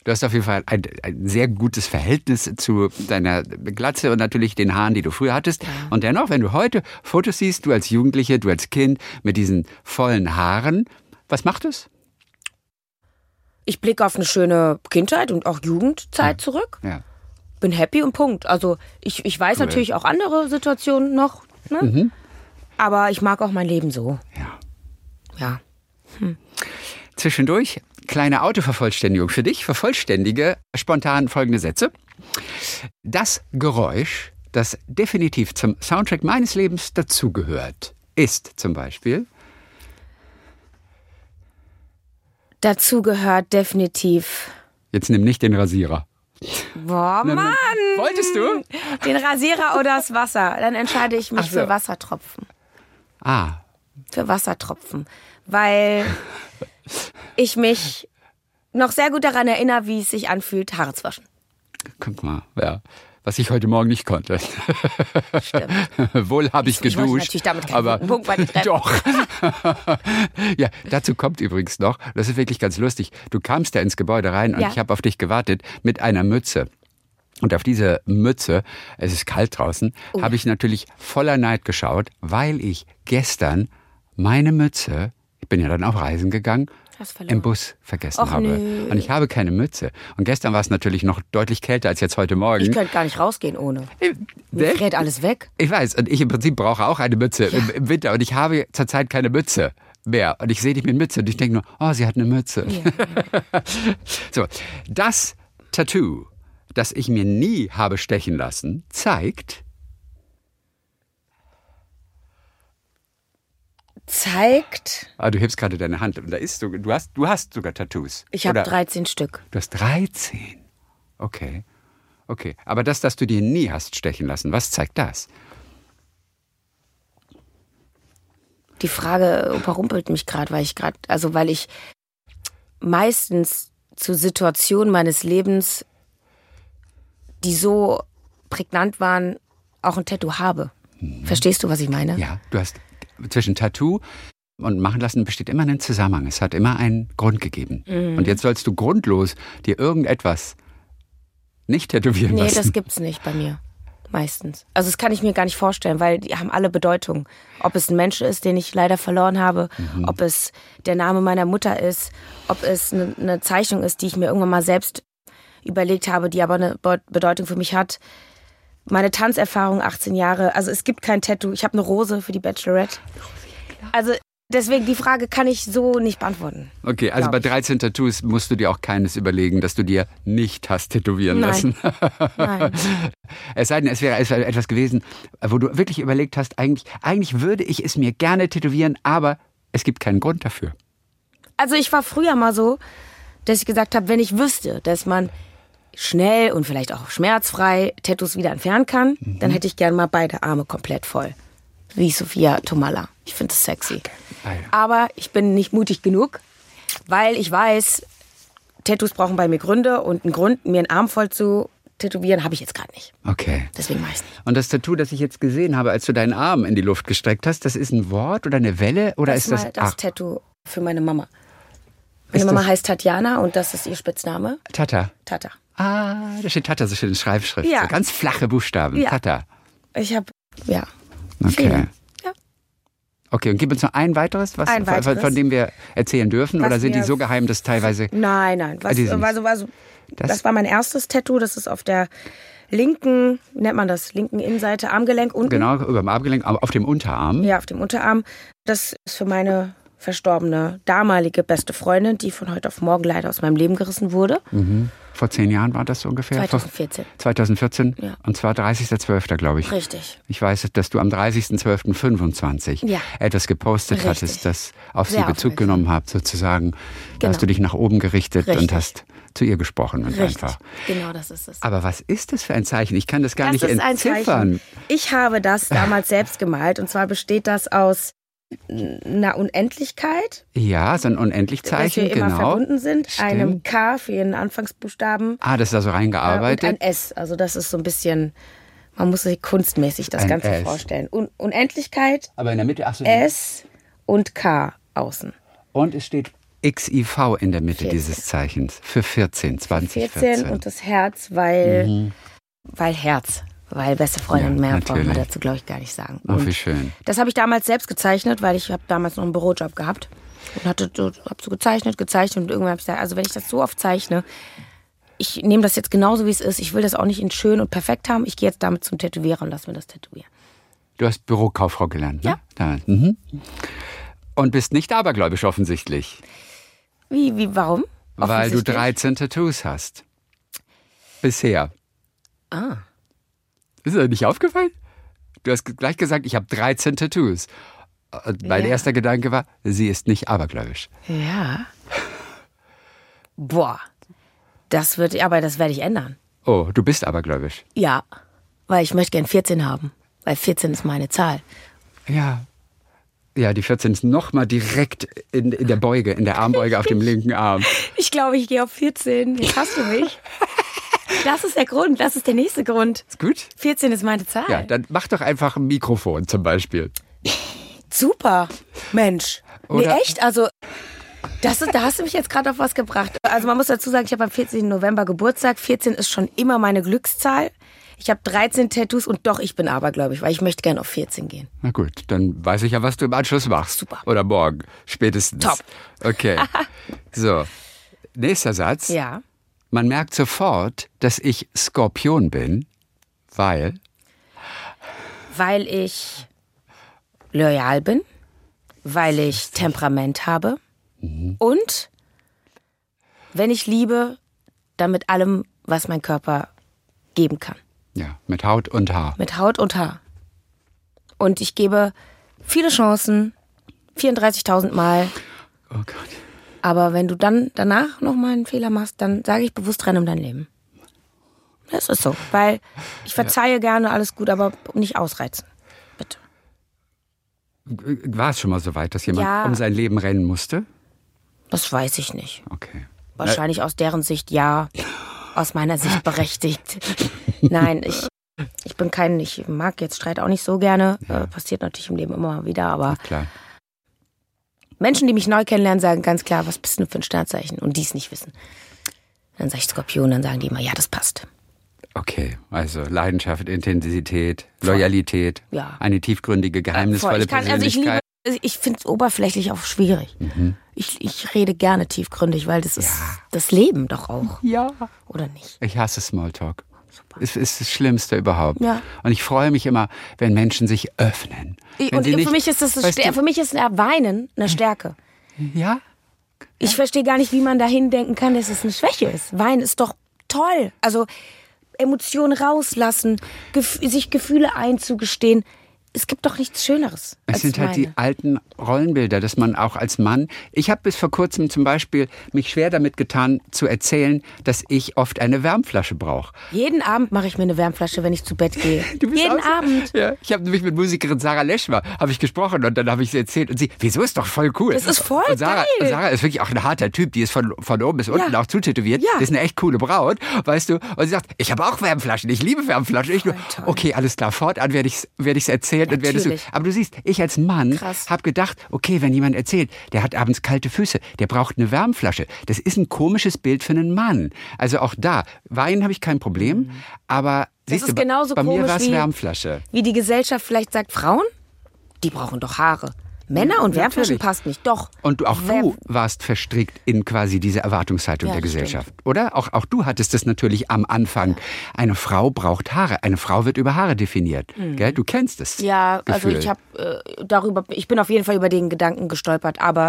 Du hast auf jeden Fall ein, ein sehr gutes Verhältnis zu deiner Glatze und natürlich den Haaren, die du früher hattest. Ja. Und dennoch, wenn du heute Fotos siehst, du als Jugendliche, du als Kind mit diesen vollen Haaren, was macht es? Ich blicke auf eine schöne Kindheit und auch Jugendzeit ja. zurück. Ja. Bin happy und Punkt. Also ich, ich weiß cool. natürlich auch andere Situationen noch, ne? Mhm. Aber ich mag auch mein Leben so. Ja. Ja. Hm. Zwischendurch, kleine Autovervollständigung für dich. Vervollständige spontan folgende Sätze. Das Geräusch, das definitiv zum Soundtrack meines Lebens dazugehört, ist zum Beispiel... Dazu gehört definitiv... Jetzt nimm nicht den Rasierer. Boah, Mann! Wolltest du? Den Rasierer oder das Wasser. Dann entscheide ich mich so. für Wassertropfen. Ah. Für Wassertropfen. Weil ich mich noch sehr gut daran erinnere, wie es sich anfühlt, Haare zu waschen. Guck mal, ja. Was ich heute Morgen nicht konnte. Stimmt. Wohl habe ich, ich geduscht. Ich natürlich damit keinen aber Punkt bei dir doch. Ja, dazu kommt übrigens noch, das ist wirklich ganz lustig, du kamst da ins Gebäude rein und ja. ich habe auf dich gewartet mit einer Mütze. Und auf diese Mütze, es ist kalt draußen, oh. habe ich natürlich voller Neid geschaut, weil ich gestern meine Mütze, ich bin ja dann auf Reisen gegangen, im Bus vergessen Och, habe. Nö. Und ich habe keine Mütze. Und gestern war es natürlich noch deutlich kälter als jetzt heute Morgen. Ich könnte gar nicht rausgehen ohne. Mir friert alles weg. Ich weiß. Und ich im Prinzip brauche auch eine Mütze ja. im, im Winter. Und ich habe zurzeit keine Mütze mehr. Und ich sehe dich mit Mütze und ich denke nur, oh, sie hat eine Mütze. Ja. So, das Tattoo, das ich mir nie habe stechen lassen, zeigt... zeigt... Ah, du hebst gerade deine Hand und da ist so, du hast, du hast sogar Tattoos. Ich habe dreizehn Stück. Du hast dreizehn? Okay. Okay. Aber das, das du dir nie hast stechen lassen, was zeigt das? Die Frage überrumpelt mich gerade, weil ich gerade, also weil ich meistens zu Situationen meines Lebens, die so prägnant waren, auch ein Tattoo habe. Mhm. Verstehst du, was ich meine? Ja, du hast zwischen Tattoo und machen lassen besteht immer ein Zusammenhang. Es hat immer einen Grund gegeben. Mhm. Und jetzt sollst du grundlos dir irgendetwas nicht tätowieren nee, lassen. Nee, das gibt's nicht bei mir. Meistens. Also das kann ich mir gar nicht vorstellen, weil die haben alle Bedeutung. Ob es ein Mensch ist, den ich leider verloren habe, mhm. ob es der Name meiner Mutter ist, ob es eine, eine Zeichnung ist, die ich mir irgendwann mal selbst überlegt habe, die aber eine Bedeutung für mich hat. Meine Tanzerfahrung, achtzehn Jahre. Also es gibt kein Tattoo. Ich habe eine Rose für die Bachelorette. Also deswegen die Frage kann ich so nicht beantworten. Okay, also bei dreizehn Tattoos musst du dir auch keines überlegen, dass du dir nicht hast tätowieren Nein. lassen. Nein. Es sei denn, es wäre etwas gewesen, wo du wirklich überlegt hast, eigentlich, eigentlich würde ich es mir gerne tätowieren, aber es gibt keinen Grund dafür. Also ich war früher mal so, dass ich gesagt habe, wenn ich wüsste, dass man schnell und vielleicht auch schmerzfrei Tattoos wieder entfernen kann, mhm. dann hätte ich gerne mal beide Arme komplett voll. Wie Sophia Tomalla. Ich finde das sexy. Okay. Aber ich bin nicht mutig genug, weil ich weiß, Tattoos brauchen bei mir Gründe und einen Grund, mir einen Arm voll zu tätowieren, habe ich jetzt gerade nicht. Okay. Deswegen mache ich es nicht. Und das Tattoo, das ich jetzt gesehen habe, als du deinen Arm in die Luft gestreckt hast, das ist ein Wort oder eine Welle? Oder das ist das mal das ach. Tattoo für meine Mama. Meine ist Mama das heißt Tatjana und das ist ihr Spitzname. Tata. Tata. Ah, da steht Tata, so schön in Schreibschrift. Ja. So ganz flache Buchstaben. Ja. Tata. Ich habe, ja. Okay. Viele. Ja. Okay, und gib uns noch ein weiteres, was, ein weiteres. Von, von dem wir erzählen dürfen? Was oder sind die wir- so geheim, dass teilweise... Nein, nein. Was, die sind- also, also, Das- das war mein erstes Tattoo. Das ist auf der linken, wie nennt man das, linken Innenseite, Armgelenk unten. Genau, über dem Armgelenk, aber auf dem Unterarm. Ja, auf dem Unterarm. Das ist für meine verstorbene damalige beste Freundin, die von heute auf morgen leider aus meinem Leben gerissen wurde. Mhm. Vor zehn Jahren war das so ungefähr? zwanzig vierzehn. Vor zwanzig vierzehn? Ja. Und zwar dreißigster zwölfter glaube ich. Richtig. Ich weiß, dass du am dreißigster zwölfter fünfundzwanzig Ja. etwas gepostet Richtig. hattest, das auf Sehr sie Bezug aufmerksam. genommen hat, sozusagen. Da Genau. hast du dich nach oben gerichtet Richtig. und hast zu ihr gesprochen. Und Richtig. einfach. Genau, das ist es. Aber was ist das für ein Zeichen? Ich kann das gar Das nicht ist ein entziffern. Zeichen. Ich habe das damals selbst gemalt. Und zwar besteht das aus einer Unendlichkeit, Ja, so ein dass Unendlichzeichen, wir immer genau. verbunden sind, Stimmt. einem K für ihren Anfangsbuchstaben Ah, das ist da so äh, und reingearbeitet. ein S. Also das ist so ein bisschen, man muss sich kunstmäßig das Ein Ganze S. vorstellen. Un Unendlichkeit, Aber in der Mitte, ach so. S und K außen. Und es steht X I V in der Mitte vierzehn. dieses Zeichens. Für vierzehn, zwanzig vierzehn vierzehn. und das Herz, weil, Mhm. weil Herz. Weil beste Freundin, Ja, mehr braucht man natürlich. dazu, glaube ich, gar nicht sagen. Oh, Und wie schön. das habe ich damals selbst gezeichnet, weil ich habe damals noch einen Bürojob gehabt. Und hatte so, hab so gezeichnet, gezeichnet und irgendwann habe ich gesagt, also wenn ich das so oft zeichne, ich nehme das jetzt genauso, wie es ist. Ich will das auch nicht in schön und perfekt haben. Ich gehe jetzt damit zum Tätowierer und lass mir das tätowieren. Du hast Bürokauffrau gelernt, ne? Ja. Da, mhm. Und bist nicht abergläubisch offensichtlich, Wie, wie, warum? weil du Offensichtlich. dreizehn Tattoos hast. Bisher. Ah. Ist dir nicht aufgefallen? Du hast gleich gesagt, ich habe dreizehn Tattoos. Und mein Ja. erster Gedanke war, sie ist nicht abergläubisch. Ja. Boah. Das wird, aber das werde ich ändern. Oh, du bist abergläubisch. Ja. Weil ich möchte gern vierzehn haben. Weil vierzehn ist meine Zahl. Ja. Ja, die vierzehn ist nochmal direkt in, in der Beuge, in der Armbeuge auf dem linken Arm. Ich glaube, ich gehe auf vierzehn. Jetzt hast du mich. Das ist der Grund. Das ist der nächste Grund. Ist gut? vierzehn ist meine Zahl. Ja, dann mach doch einfach ein Mikrofon zum Beispiel. Super. Mensch. Oder- Nee, echt? Also, das ist, da hast du mich jetzt gerade auf was gebracht. Also man muss dazu sagen, ich habe am vierzehnten November Geburtstag. vierzehn ist schon immer meine Glückszahl. Ich habe dreizehn Tattoos und doch, ich bin abergläubig, weil ich möchte gerne auf vierzehn gehen. Na gut, dann weiß ich ja, was du im Anschluss machst. Super. Oder morgen, spätestens. Top. Okay. So, nächster Satz. Ja. Man merkt sofort, dass ich Skorpion bin, weil... Weil ich loyal bin, weil ich Temperament habe und wenn ich liebe, dann mit allem, was mein Körper geben kann. Ja, mit Haut und Haar. Mit Haut und Haar. Und ich gebe viele Chancen, vierunddreißigtausend Mal. Oh Gott. Aber wenn du dann danach nochmal einen Fehler machst, dann sage ich bewusst rein um dein Leben. Das ist so. Weil ich verzeihe gerne, alles gut, aber nicht ausreizen. Bitte. War es schon mal so weit, dass jemand Ja. um sein Leben rennen musste? Das weiß ich nicht. Okay. Wahrscheinlich aus deren Sicht ja, aus meiner Sicht berechtigt. Nein, ich, ich bin kein, ich mag jetzt Streit auch nicht so gerne. Äh, passiert natürlich im Leben immer mal wieder, aber Klar. Menschen, die mich neu kennenlernen, sagen ganz klar, was bist du für ein Sternzeichen? Und die es nicht wissen. Dann sage ich Skorpion, dann sagen die immer, ja, das passt. Okay, also Leidenschaft, Intensität, Loyalität, Ja. eine tiefgründige, geheimnisvolle Ich kann, also ich liebe, Persönlichkeit. ich finde es oberflächlich auch schwierig. Mhm. Ich, ich rede gerne tiefgründig, weil das ist das Leben doch auch. Ja. Oder nicht? Ich hasse Smalltalk. Es ist das Schlimmste überhaupt. Ja. Und ich freue mich immer, wenn Menschen sich öffnen. Ich, Wenn und sie für nicht- mich ist das, das weißt Stär- du- für mich ist ein Weinen eine Stärke. Ja? Ich verstehe gar nicht, wie man dahin denken kann, dass es eine Schwäche ist. Weinen ist doch toll. Also Emotionen rauslassen, gef- sich Gefühle einzugestehen. Es gibt doch nichts Schöneres. Es als sind halt die meine. alten Rollenbilder, dass man auch als Mann... Ich habe bis vor kurzem zum Beispiel mich schwer damit getan, zu erzählen, dass ich oft eine Wärmflasche brauche. Jeden Abend mache ich mir eine Wärmflasche, wenn ich zu Bett gehe. Du bist Jeden auch so- Abend. Ja, ich habe nämlich mit Musikerin Sarah Leschmer habe ich gesprochen und dann habe ich sie erzählt und sie, wieso ist doch voll cool. Das ist voll und Sarah, geil. und Sarah ist wirklich auch ein harter Typ, die ist von, von oben bis unten Ja. auch zutätowiert. Ja. Das ist eine echt coole Braut, weißt du. Und sie sagt, ich habe auch Wärmflaschen, ich liebe Wärmflaschen. Ich nur, toll. okay, alles klar, fortan werde ich es werd ich's erzählen. Und werde es, Natürlich. aber du siehst, ich als Mann Krass. habe gedacht, okay, wenn jemand erzählt, der hat abends kalte Füße, der braucht eine Wärmflasche. Das ist ein komisches Bild für einen Mann. Also auch da, Wein habe ich kein Problem, aber siehst ist du, genauso bei mir komisch war es wie- Wärmflasche. Wie die Gesellschaft vielleicht sagt, Frauen, die brauchen doch Haare. Männer und Wärmflaschen natürlich. passt nicht. Doch. Und du, auch Wer- du warst verstrickt in quasi diese Erwartungshaltung Ja, der das Gesellschaft, oder? Auch, auch du hattest das natürlich am Anfang. Eine Frau braucht Haare. Eine Frau wird über Haare definiert. Gell? Du kennst es. Ja, also Gefühl. ich habe äh, darüber, ich bin auf jeden Fall über den Gedanken gestolpert, aber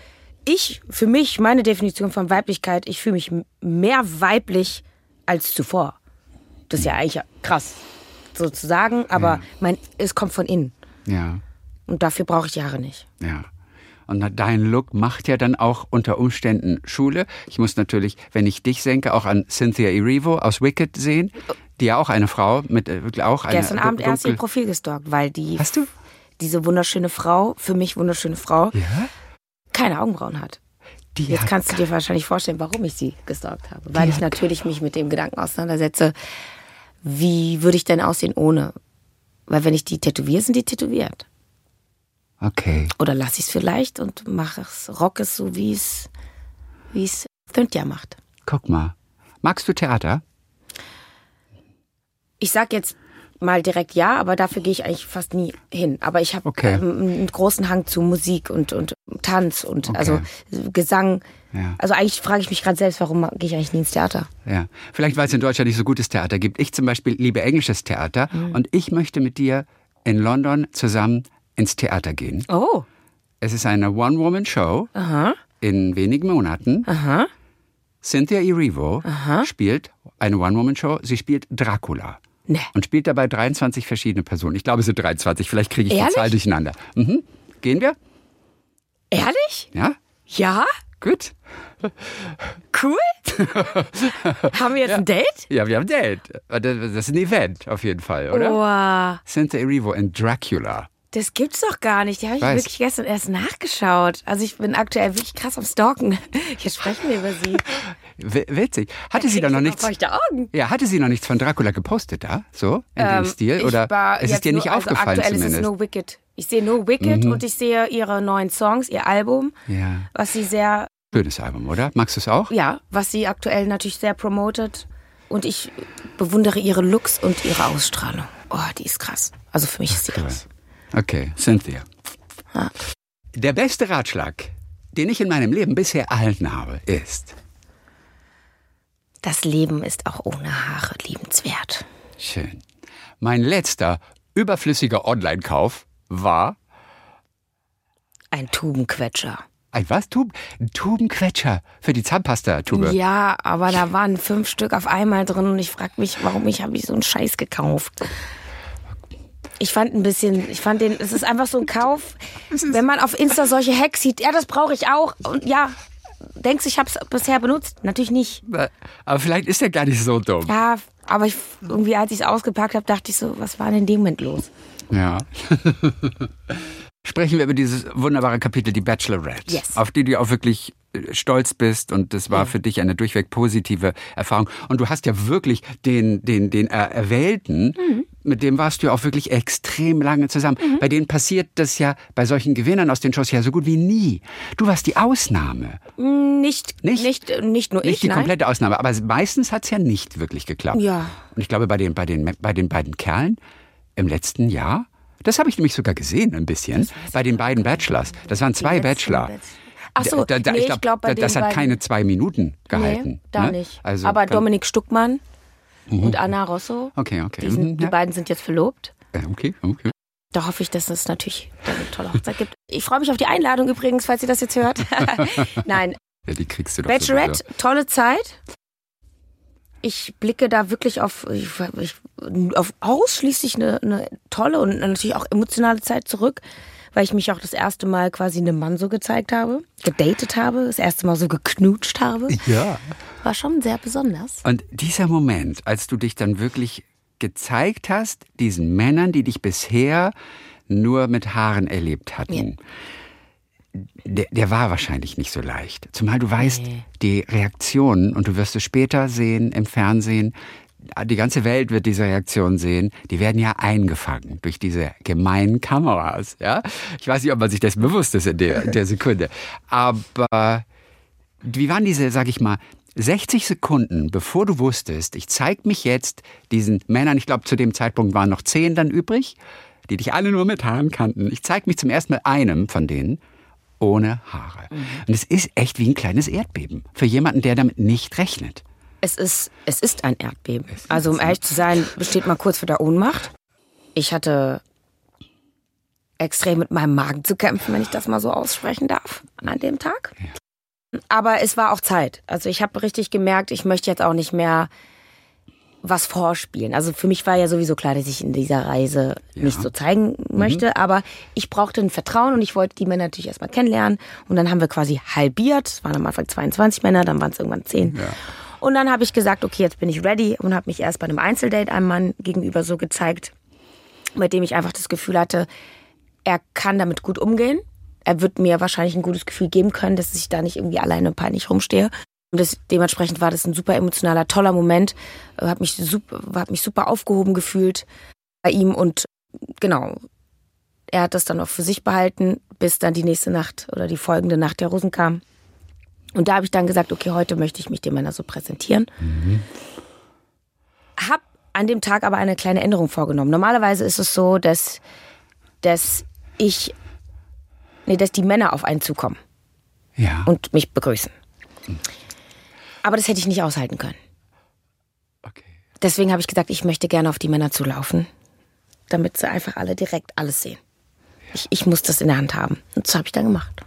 ich, für mich, meine Definition von Weiblichkeit, ich fühle mich m- mehr weiblich als zuvor. Das ist ja eigentlich krass, so zu sagen, aber mein, es kommt von innen Ja, und dafür brauche ich die Haare nicht. ja. Und dein Look macht ja dann auch unter Umständen Schule. Ich muss natürlich, wenn ich dich senke, auch an Cynthia Erivo aus Wicked sehen, die ja auch eine Frau mit äh, wirklich auch eine Gestern Abend erst ihr dunkel- Profil gestalkt, weil die, Hast du? diese wunderschöne Frau, für mich wunderschöne Frau, Ja. keine Augenbrauen hat. Die Jetzt hat kannst du dir wahrscheinlich vorstellen, warum ich sie gestalkt habe. Weil ich natürlich mich mit dem Gedanken auseinandersetze, wie würde ich denn aussehen ohne? Weil wenn ich die tätowiere, sind die tätowiert. Okay. Oder lasse ich es vielleicht und mache es, rock es so, wie es wie es Cynthia macht. Guck mal. Magst du Theater? Ich sag jetzt mal direkt ja, aber dafür gehe ich eigentlich fast nie hin. Aber ich habe Okay. ähm, einen großen Hang zu Musik und, und Tanz und Okay. also Gesang. Ja. Also eigentlich frage ich mich gerade selbst, warum gehe ich eigentlich nie ins Theater? Ja. Vielleicht, weil es in Deutschland nicht so gutes Theater gibt. Ich zum Beispiel liebe englisches Theater Mhm. und ich möchte mit dir in London zusammen ins Theater gehen. Oh, Es ist eine One-Woman-Show aha, in wenigen Monaten. aha. Cynthia Erivo spielt eine One-Woman-Show. Sie spielt Dracula. Ne. Und spielt dabei dreiundzwanzig verschiedene Personen. Ich glaube, es sind dreiundzwanzig. Vielleicht kriege ich Ehrlich? die Zahl durcheinander. Mhm. Gehen wir? Ehrlich? Ja? Ja? Gut. Cool? Haben wir jetzt ein Date? Ja, wir haben ein Date. Das ist ein Event auf jeden Fall, oder? Wow, Cynthia Erivo in Dracula. das gibt's doch gar nicht. Die habe ich Weiß. wirklich gestern erst nachgeschaut. Also ich bin aktuell wirklich krass am Stalken. Jetzt sprechen wir über sie. W- witzig. Hatte sie da noch nichts? Feuchte Augen. Ja, hatte sie noch nichts von Dracula gepostet da? So? In dem Stil? Ich Oder war ist es jetzt dir nicht nur, also aufgefallen aktuell zumindest? ist es No Wicked. Ich sehe No Wicked Mhm. und ich sehe ihre neuen Songs, ihr Album, Ja. was sie sehr, Schönes Album, oder? Magst du es auch? ja, was sie aktuell natürlich sehr promotet. Und ich bewundere ihre Looks und ihre Ausstrahlung. Oh, die ist krass. Also für mich ist sie krass. Okay, Cynthia. Ja. Der beste Ratschlag, den ich in meinem Leben bisher erhalten habe, ist... Das Leben ist auch ohne Haare liebenswert. Schön. Mein letzter überflüssiger Online-Kauf war... Ein Tubenquetscher. Ein was? Tub, ein Tubenquetscher für die Zahnpasta-Tube. Ja, aber da waren fünf Stück auf einmal drin und ich frage mich, warum ich habe ich so einen Scheiß gekauft. Ich fand ein bisschen, ich fand den, es ist einfach so ein Kauf, wenn man auf Insta solche Hacks sieht, ja, das brauche ich auch. Und ja, denkst du, ich habe es bisher benutzt? Natürlich nicht. Aber vielleicht ist er gar nicht so dumm. Ja, aber ich, irgendwie, als ich es ausgepackt habe, dachte ich so, was war denn in dem Moment los? Ja. Sprechen wir über dieses wunderbare Kapitel, die Bachelorette, Yes. auf die du auch wirklich äh, stolz bist und das war Ja. für dich eine durchweg positive Erfahrung. Und du hast ja wirklich den, den, den äh, Erwählten, Mhm. mit dem warst du ja auch wirklich extrem lange zusammen. Mhm. Bei denen passiert das ja bei solchen Gewinnern aus den Shows ja so gut wie nie. Du warst die Ausnahme. Nicht, Nicht? nicht, nicht nur Nicht ich, die nein. komplette Ausnahme, aber meistens hat es ja nicht wirklich geklappt. Ja. Und ich glaube, bei den, bei den, bei den beiden Kerlen im letzten Jahr, das habe ich nämlich sogar gesehen, ein bisschen, bei den beiden Bachelors. Das waren zwei Bachelor. Ach so, Da- da- nee, ich ich glaube, glaub, bei das den hat beiden- keine zwei Minuten gehalten. Nee, da ne? nicht. Also aber ganz- Dominik Stuckmann und Anna Rosso, Okay, okay. die, sind, Mhm, die ja. beiden sind jetzt verlobt. Äh, Okay, okay. Da hoffe ich, dass es natürlich eine tolle Hochzeit gibt. Ich freue mich auf die Einladung übrigens, falls ihr das jetzt hört. Nein, Ja, die kriegst du doch Bachelorette, sowieso. tolle Zeit. Ich blicke da wirklich auf, ich, ich, auf ausschließlich eine, eine tolle und natürlich auch emotionale Zeit zurück, weil ich mich auch das erste Mal quasi einem Mann so gezeigt habe, gedatet habe, das erste Mal so geknutscht habe. Ja. War schon sehr besonders. Und dieser Moment, als du dich dann wirklich gezeigt hast, diesen Männern, die dich bisher nur mit Haaren erlebt hatten, der, der war wahrscheinlich nicht so leicht. Zumal du weißt, Nee. die Reaktionen, und du wirst es später sehen im Fernsehen, die ganze Welt wird diese Reaktion sehen, die werden ja eingefangen durch diese gemeinen Kameras. Ja? Ich weiß nicht, ob man sich das bewusst ist in der, in der Sekunde. Aber wie waren diese, sag ich mal, sechzig Sekunden, bevor du wusstest, ich zeig mich jetzt diesen Männern, ich glaube, zu dem Zeitpunkt waren noch zehn dann übrig, die dich alle nur mit Haaren kannten. Ich zeig mich zum ersten Mal einem von denen ohne Haare. Und es ist echt wie ein kleines Erdbeben für jemanden, der damit nicht rechnet. Es ist, es ist ein Erdbeben. Also um ehrlich zu sein, besteht man kurz vor der Ohnmacht. Ich hatte extrem mit meinem Magen zu kämpfen, wenn ich das mal so aussprechen darf, an dem Tag. Aber es war auch Zeit. Also ich habe richtig gemerkt, ich möchte jetzt auch nicht mehr was vorspielen. Also für mich war ja sowieso klar, dass ich in dieser Reise Ja. nicht so zeigen möchte, aber ich brauchte ein Vertrauen und ich wollte die Männer natürlich erstmal kennenlernen. Und dann haben wir quasi halbiert. Es waren am Anfang zweiundzwanzig Männer, dann waren es irgendwann zehn. Ja. Und dann habe ich gesagt, okay, jetzt bin ich ready und habe mich erst bei einem Einzeldate einem Mann gegenüber so gezeigt, bei dem ich einfach das Gefühl hatte, er kann damit gut umgehen. Er wird mir wahrscheinlich ein gutes Gefühl geben können, dass ich da nicht irgendwie alleine peinlich rumstehe. Und das, dementsprechend war das ein super emotionaler, toller Moment. Habe mich super, hab mich super aufgehoben gefühlt bei ihm und genau. Er hat das dann auch für sich behalten, bis dann die nächste Nacht oder die folgende Nacht der Rosen kam. Und da habe ich dann gesagt, okay, heute möchte ich mich den Männern so präsentieren. Mhm. Hab an dem Tag aber eine kleine Änderung vorgenommen. Normalerweise ist es so, dass, dass ich, nee, dass die Männer auf einen zukommen. Ja. Und mich begrüßen. Aber das hätte ich nicht aushalten können. Okay. Deswegen habe ich gesagt, ich möchte gerne auf die Männer zulaufen, damit sie einfach alle direkt alles sehen. Ja. Ich, ich muss das in der Hand haben. Und das habe ich dann gemacht.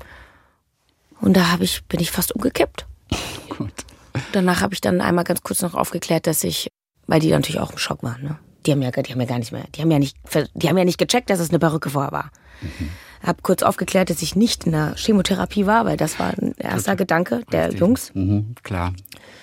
Und da hab ich, bin ich fast umgekippt. Gut. Danach habe ich dann einmal ganz kurz noch aufgeklärt, dass ich, weil die natürlich auch im Schock waren, ne? Die haben ja, die haben ja gar nicht mehr, die haben ja nicht, die haben ja nicht gecheckt, dass es eine Perücke vorher war. Mhm. Habe kurz aufgeklärt, dass ich nicht in der Chemotherapie war, weil das war ein erster Gut. Gedanke der Richtig. Jungs. Mhm, klar.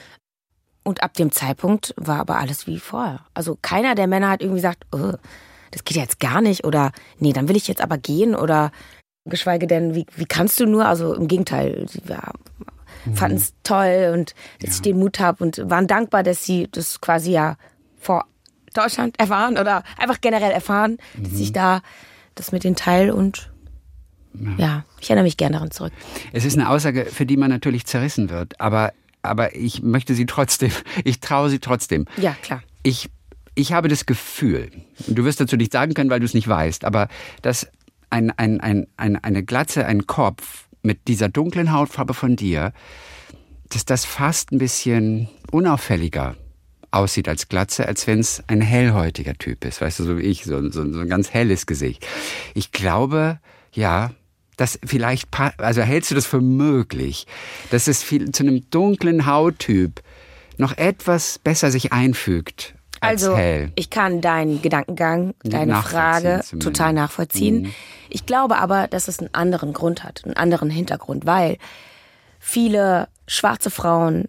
Und ab dem Zeitpunkt war aber alles wie vorher. Also keiner der Männer hat irgendwie gesagt, oh, das geht ja jetzt gar nicht oder nee, dann will ich jetzt aber gehen oder geschweige denn, wie, wie kannst du nur? Also im Gegenteil, sie ja, mhm. fanden es toll und dass ja. ich den Mut habe und waren dankbar, dass sie das quasi ja vor Deutschland erfahren oder einfach generell erfahren, mhm. dass ich da das mit den teil und ja. ja, ich erinnere mich gerne daran zurück. Es ist eine Aussage, für die man natürlich zerrissen wird, aber, aber ich möchte sie trotzdem, ich traue sie trotzdem. Ja, klar. Ich, ich habe das Gefühl, du wirst dazu nicht sagen können, weil du es nicht weißt, aber dass ein, ein, ein, ein, eine Glatze, ein Kopf mit dieser dunklen Hautfarbe von dir, dass das fast ein bisschen unauffälliger aussieht als Glatze, als wenn es ein hellhäutiger Typ ist, weißt du, so wie ich, so, so, so ein ganz helles Gesicht. Ich glaube, ja, dass vielleicht, also hältst du das für möglich, dass es viel, zu einem dunklen Hauttyp noch etwas besser sich einfügt als also, hell? Ich kann deinen Gedankengang, deine Frage zumindest. total nachvollziehen. Mhm. Ich glaube aber, dass es einen anderen Grund hat, einen anderen Hintergrund, weil viele schwarze Frauen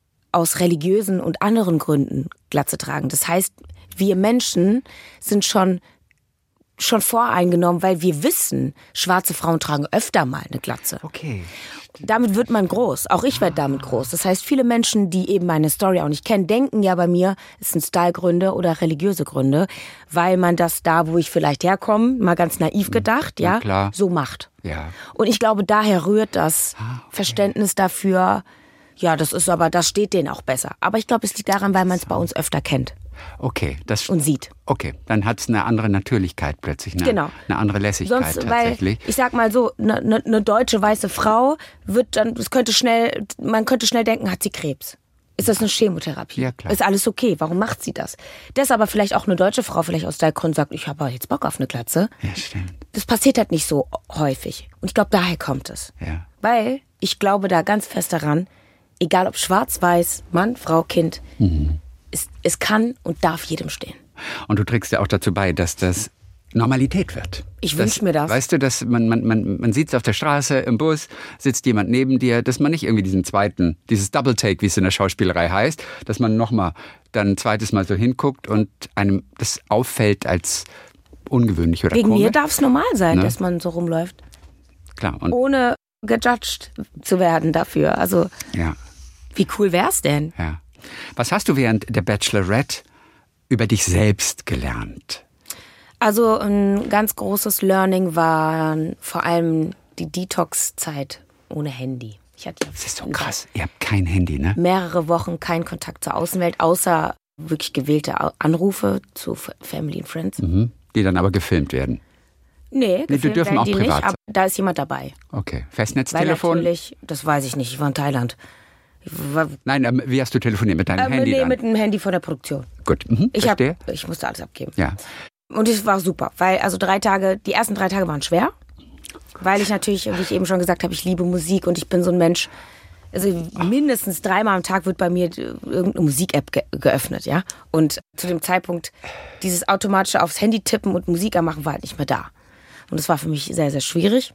aus religiösen und anderen Gründen Glatze tragen. Das heißt, wir Menschen sind schon schon voreingenommen, weil wir wissen, schwarze Frauen tragen öfter mal eine Glatze. Okay. Damit wird man groß. Auch ich werde damit groß. Das heißt, viele Menschen, die eben meine Story auch nicht kennen, denken ja bei mir, es sind Stylegründe oder religiöse Gründe, weil man das da, wo ich vielleicht herkomme, mal ganz naiv gedacht, ja, ja so macht. Ja. Und ich glaube, daher rührt das ah, okay. Verständnis dafür, ja, das ist aber, das steht denen auch besser. Aber ich glaube, es liegt daran, weil man es bei uns öfter kennt. Okay, das und sieht. Okay, dann hat es eine andere Natürlichkeit plötzlich, eine, genau. eine andere Lässigkeit Sonst, tatsächlich. Weil, ich sag mal so, eine, eine, eine deutsche weiße Frau wird dann, es könnte schnell, man könnte schnell denken, hat sie Krebs? Ist das eine Chemotherapie? Ja, klar. Ist alles okay? Warum macht sie das? Das aber vielleicht auch eine deutsche Frau vielleicht aus der Grund sagt, ich habe jetzt Bock auf eine Glatze. Ja, stimmt. Das passiert halt nicht so häufig. Und ich glaube, daher kommt es. Ja. Weil ich glaube da ganz fest daran, egal ob schwarz, weiß, Mann, Frau, Kind, mhm. es, es kann und darf jedem stehen. Und du trägst ja auch dazu bei, dass das Normalität wird. Ich wünsche mir das. Weißt du, dass man, man, man, man sieht es auf der Straße, im Bus, sitzt jemand neben dir, dass man nicht irgendwie diesen zweiten, dieses Double Take, wie es in der Schauspielerei heißt, dass man nochmal dann ein zweites Mal so hinguckt und einem das auffällt als ungewöhnlich oder Wegen komisch. mir darf es normal sein, ne? dass man so rumläuft. Klar. Und ohne gejudged zu werden dafür. Also, ja. Wie cool wär's denn? Ja. Was hast du während der Bachelorette über dich selbst gelernt? Also ein ganz großes Learning war vor allem die Detox-Zeit ohne Handy. Ich hatte das ist so krass. Ihr habt kein Handy, ne? Mehrere Wochen keinen Kontakt zur Außenwelt, außer wirklich gewählte Anrufe zu Family and Friends. Mhm. Die dann aber gefilmt werden. Nee, nee die dürfen auch die privat nicht, sein. aber da ist jemand dabei. Okay. Festnetztelefon? Weil natürlich, das weiß ich nicht, ich war in Thailand. War, Nein, ähm, wie hast du telefoniert? Mit deinem ähm, Handy Nee, dann? mit dem Handy von der Produktion. Gut, mhm, ich, verstehe. Hab, ich musste alles abgeben. Ja. Und es war super, weil also drei Tage, die ersten drei Tage waren schwer, weil ich natürlich, wie ich eben schon gesagt habe, ich liebe Musik und ich bin so ein Mensch, also mindestens dreimal am Tag wird bei mir irgendeine Musik-App ge- geöffnet, ja. Und zu dem Zeitpunkt, dieses automatische aufs Handy tippen und Musik anmachen war halt nicht mehr da. Und das war für mich sehr, sehr schwierig.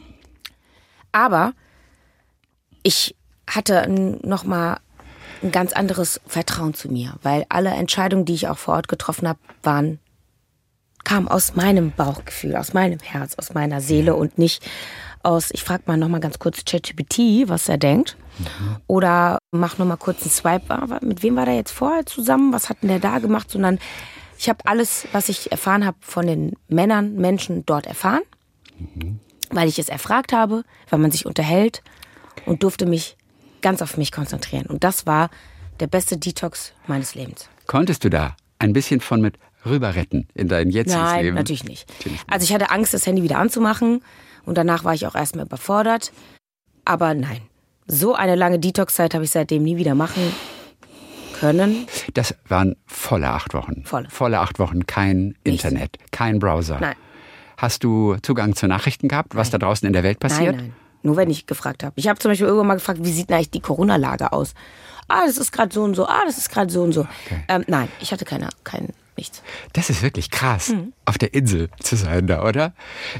Aber ich hatte nochmal ein ganz anderes Vertrauen zu mir, weil alle Entscheidungen, die ich auch vor Ort getroffen habe, waren, kamen aus meinem Bauchgefühl, aus meinem Herz, aus meiner Seele und nicht aus, ich frage mal nochmal ganz kurz ChatGPT, was er denkt. Mhm. Oder mach nochmal kurz einen Swipe. Mit wem war der jetzt vorher zusammen? Was hat denn der da gemacht? Sondern Ich habe alles, was ich erfahren habe von den Männern, Menschen dort erfahren, mhm. weil ich es erfragt habe, weil man sich unterhält und durfte mich ganz auf mich konzentrieren. Und das war der beste Detox meines Lebens. Konntest du da ein bisschen von mit rüber retten in dein jetziges Nein, Leben? Nein, natürlich nicht. Also ich hatte Angst, das Handy wieder anzumachen und danach war ich auch erstmal überfordert. Aber nein, so eine lange Detox-Zeit habe ich seitdem nie wieder machen können. Das waren volle acht Wochen. Volle. Volle acht Wochen, kein Nichts. Internet, kein Browser. Nein. Hast du Zugang zu Nachrichten gehabt, was nein. da draußen in der Welt passiert? Nein, nein. Nur wenn ich gefragt habe. Ich habe zum Beispiel irgendwann mal gefragt, wie sieht denn eigentlich die Corona-Lage aus? Ah, das ist gerade so und so. Ah, das ist gerade so und so. Okay. Ähm, nein, ich hatte keine, kein, nichts. Das ist wirklich krass, Mhm. auf der Insel zu sein da, oder?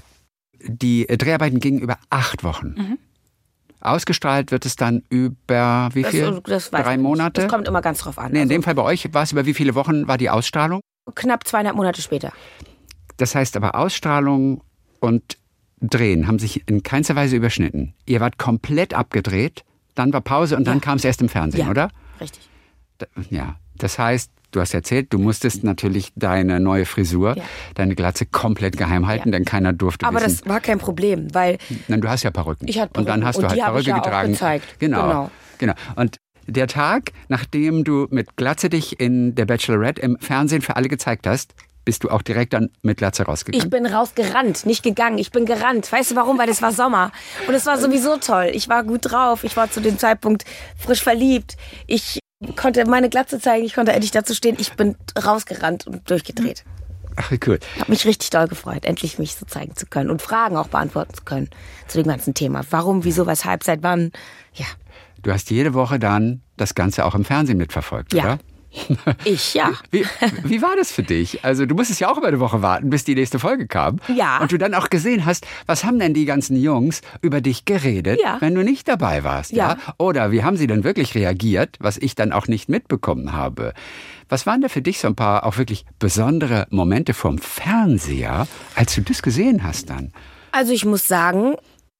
Die Dreharbeiten gingen über acht Wochen. Mhm. Ausgestrahlt wird es dann über wie viel? Das, das weiß Drei ich nicht. Monate? Das kommt immer ganz drauf an. Nee, in also dem Fall bei euch war es über wie viele Wochen war die Ausstrahlung? knapp zweieinhalb Monate später. Das heißt aber Ausstrahlung und Drehen haben sich in keinster Weise überschnitten. Ihr wart komplett abgedreht, dann war Pause und dann Ja. kam es erst im Fernsehen, Ja, oder? richtig. Da- Ja, das heißt, du hast erzählt, du musstest natürlich deine neue Frisur, Ja. deine Glatze komplett geheim halten, Ja. denn keiner durfte Aber wissen. das war kein Problem, weil Nein, du hast ja Perücken. Ich hatte Und dann Perücken. hast du Und halt die habe ich Perücke ja auch getragen. gezeigt. Genau, Genau. genau. Und der Tag, nachdem du mit Glatze dich in der Bachelorette im Fernsehen für alle gezeigt hast, bist du auch direkt dann mit Glatze rausgegangen? ich bin rausgerannt, nicht gegangen. Ich bin gerannt. Weißt du warum? Weil es war Sommer. Und es war sowieso toll. Ich war gut drauf. Ich war zu dem Zeitpunkt frisch verliebt. Ich konnte meine Glatze zeigen. Ich konnte endlich dazu stehen. Ich bin rausgerannt und durchgedreht. Ach, wie cool. Ich habe mich richtig doll gefreut, endlich mich so zeigen zu können und Fragen auch beantworten zu können zu dem ganzen Thema. Warum, wieso, weshalb, seit wann? Ja. Du hast jede Woche dann das Ganze auch im Fernsehen mitverfolgt, Ja. oder? Ich, ja. Wie, wie war das für dich? Also du musstest ja auch über eine Woche warten, bis die nächste Folge kam. Ja. Und du dann auch gesehen hast, was haben denn die ganzen Jungs über dich geredet, Ja. wenn du nicht dabei warst? Ja. Ja. Oder wie haben sie denn wirklich reagiert, was ich dann auch nicht mitbekommen habe? Was waren da für dich so ein paar auch wirklich besondere Momente vom Fernseher, als du das gesehen hast dann? Also ich muss sagen,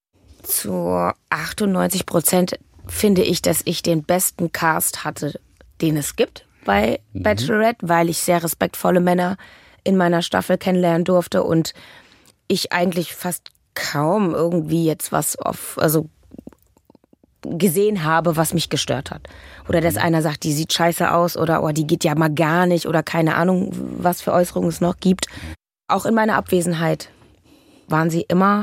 zu achtundneunzig Prozent finde ich, dass ich den besten Cast hatte, den es gibt bei Mhm. Bachelorette, weil ich sehr respektvolle Männer in meiner Staffel kennenlernen durfte und ich eigentlich fast kaum irgendwie jetzt was auf, also gesehen habe, was mich gestört hat. Oder dass einer sagt, die sieht scheiße aus oder oh, die geht ja mal gar nicht oder keine Ahnung, was für Äußerungen es noch gibt. Auch in meiner Abwesenheit waren sie immer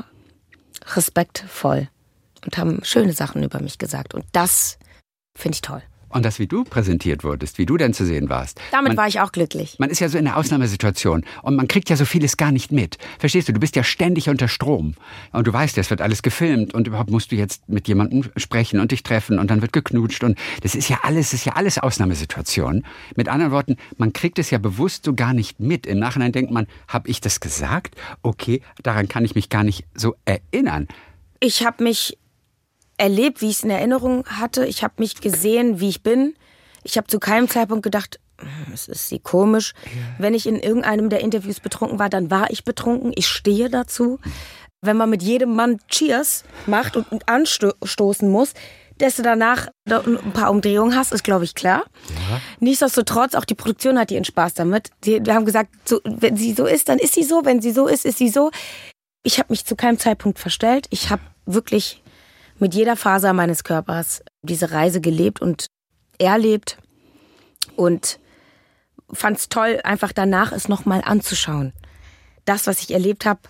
respektvoll und haben schöne Sachen über mich gesagt. Und das finde ich toll. Und das, wie du präsentiert wurdest, wie du denn zu sehen warst. Damit man, war ich auch glücklich. Man ist ja so in einer Ausnahmesituation und man kriegt ja so vieles gar nicht mit. Verstehst du? Du bist ja ständig unter Strom. Und du weißt, es wird alles gefilmt und überhaupt musst du jetzt mit jemandem sprechen und dich treffen und dann wird geknutscht und das ist ja alles, das ist ja alles Ausnahmesituation. Mit anderen Worten, man kriegt es ja bewusst so gar nicht mit. Im Nachhinein denkt man, habe ich das gesagt? Okay, daran kann ich mich gar nicht so erinnern. Ich habe mich erlebt, wie ich es in Erinnerung hatte. Ich habe mich gesehen, wie ich bin. Ich habe zu keinem Zeitpunkt gedacht, es ist sie komisch. Ja. Wenn ich in irgendeinem der Interviews betrunken war, dann war ich betrunken. Ich stehe dazu. Wenn man mit jedem Mann Cheers macht und anstoßen muss, dass du danach ein paar Umdrehungen hast, ist, glaube ich, klar. Ja. Nichtsdestotrotz, auch die Produktion hat ihren Spaß damit. Wir haben gesagt, so, wenn sie so ist, dann ist sie so. Wenn sie so ist, ist sie so. Ich habe mich zu keinem Zeitpunkt verstellt. Ich habe wirklich mit jeder Faser meines Körpers diese Reise gelebt und erlebt und fand es toll, einfach danach es nochmal anzuschauen. Das, was ich erlebt habe,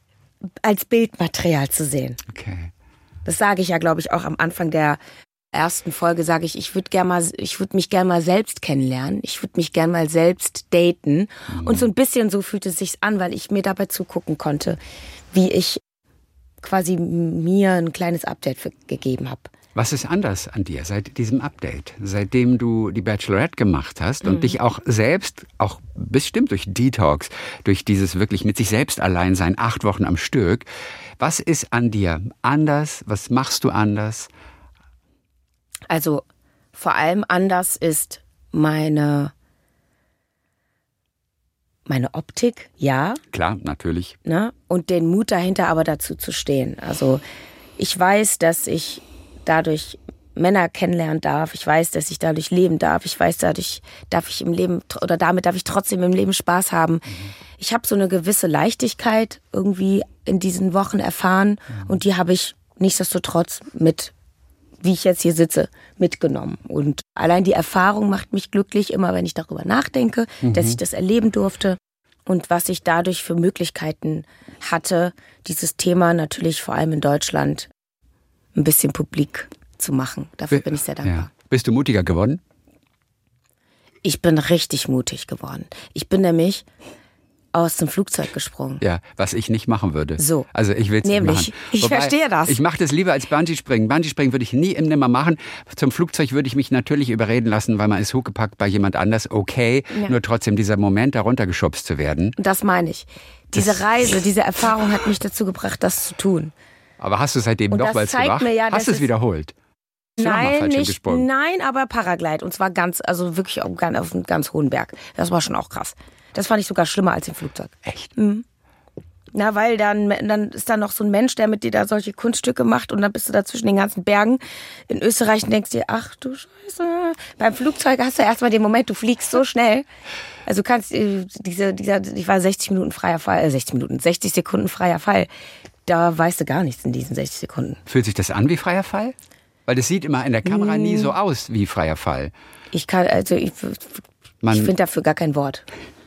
als Bildmaterial zu sehen. Okay. Das sage ich ja, glaube ich, auch am Anfang der ersten Folge, sage ich, ich würde gern mal, ich würde mich gern mal selbst kennenlernen. Ich würde mich gern mal selbst daten. Mhm. Und so ein bisschen so fühlte es sich an, weil ich mir dabei zugucken konnte, wie ich quasi mir ein kleines Update für, gegeben habe. Was ist anders an dir seit diesem Update? Seitdem du die Bachelorette gemacht hast und mhm. dich auch selbst, auch bestimmt durch Detox, durch dieses wirklich mit sich selbst allein sein, acht Wochen am Stück. Was ist an dir anders? Was machst du anders? Also vor allem anders ist meine Meine Optik, ja. Klar, natürlich. Ne? Und den Mut dahinter aber dazu zu stehen. Also ich weiß, dass ich dadurch Männer kennenlernen darf. Ich weiß, dass ich dadurch leben darf. Ich weiß, dadurch darf ich im Leben oder damit darf ich trotzdem im Leben Spaß haben. Mhm. Ich habe so eine gewisse Leichtigkeit irgendwie in diesen Wochen erfahren mhm. und die habe ich nichtsdestotrotz mit, wie ich jetzt hier sitze, mitgenommen. Und allein die Erfahrung macht mich glücklich, immer wenn ich darüber nachdenke, mhm. dass ich das erleben durfte und was ich dadurch für Möglichkeiten hatte, dieses Thema natürlich vor allem in Deutschland ein bisschen publik zu machen. Dafür bin ich sehr dankbar. Ja. Bist du mutiger geworden? Ich bin richtig mutig geworden. Ich bin nämlich aus dem Flugzeug gesprungen. Ja, was ich nicht machen würde. So. Also ich will es nicht machen. Ich Wobei, verstehe das. Ich mache das lieber als Bungee-Springen. Bungee-Springen würde ich nie im Nimmer machen. Zum Flugzeug würde ich mich natürlich überreden lassen, weil man ist hochgepackt bei jemand anders. Okay, ja. Nur trotzdem dieser Moment, da runtergeschubst zu werden. Das meine ich. Diese das Reise, diese Erfahrung hat mich dazu gebracht, das zu tun. Aber hast du seitdem noch mal gemacht? Ja, hast du es wiederholt? Nein, nicht, nein, aber Paraglide. Und zwar ganz, also wirklich auf einem ganz hohen Berg. Das war schon auch krass. Das fand ich sogar schlimmer als im Flugzeug. Echt? Mhm. Na, weil dann, dann ist da noch so ein Mensch, der mit dir da solche Kunststücke macht und dann bist du da zwischen den ganzen Bergen in Österreich und denkst dir, ach du Scheiße. Beim Flugzeug hast du erstmal den Moment, du fliegst so schnell. Also du kannst, äh, diese, dieser, ich war sechzig Minuten freier Fall, äh, sechzig Minuten, sechzig Sekunden freier Fall. Da weißt du gar nichts in diesen sechzig Sekunden. Fühlt sich das an wie freier Fall? Weil das sieht immer in der Kamera nie so aus wie freier Fall. Ich kann, also ich, ich finde dafür gar kein Wort.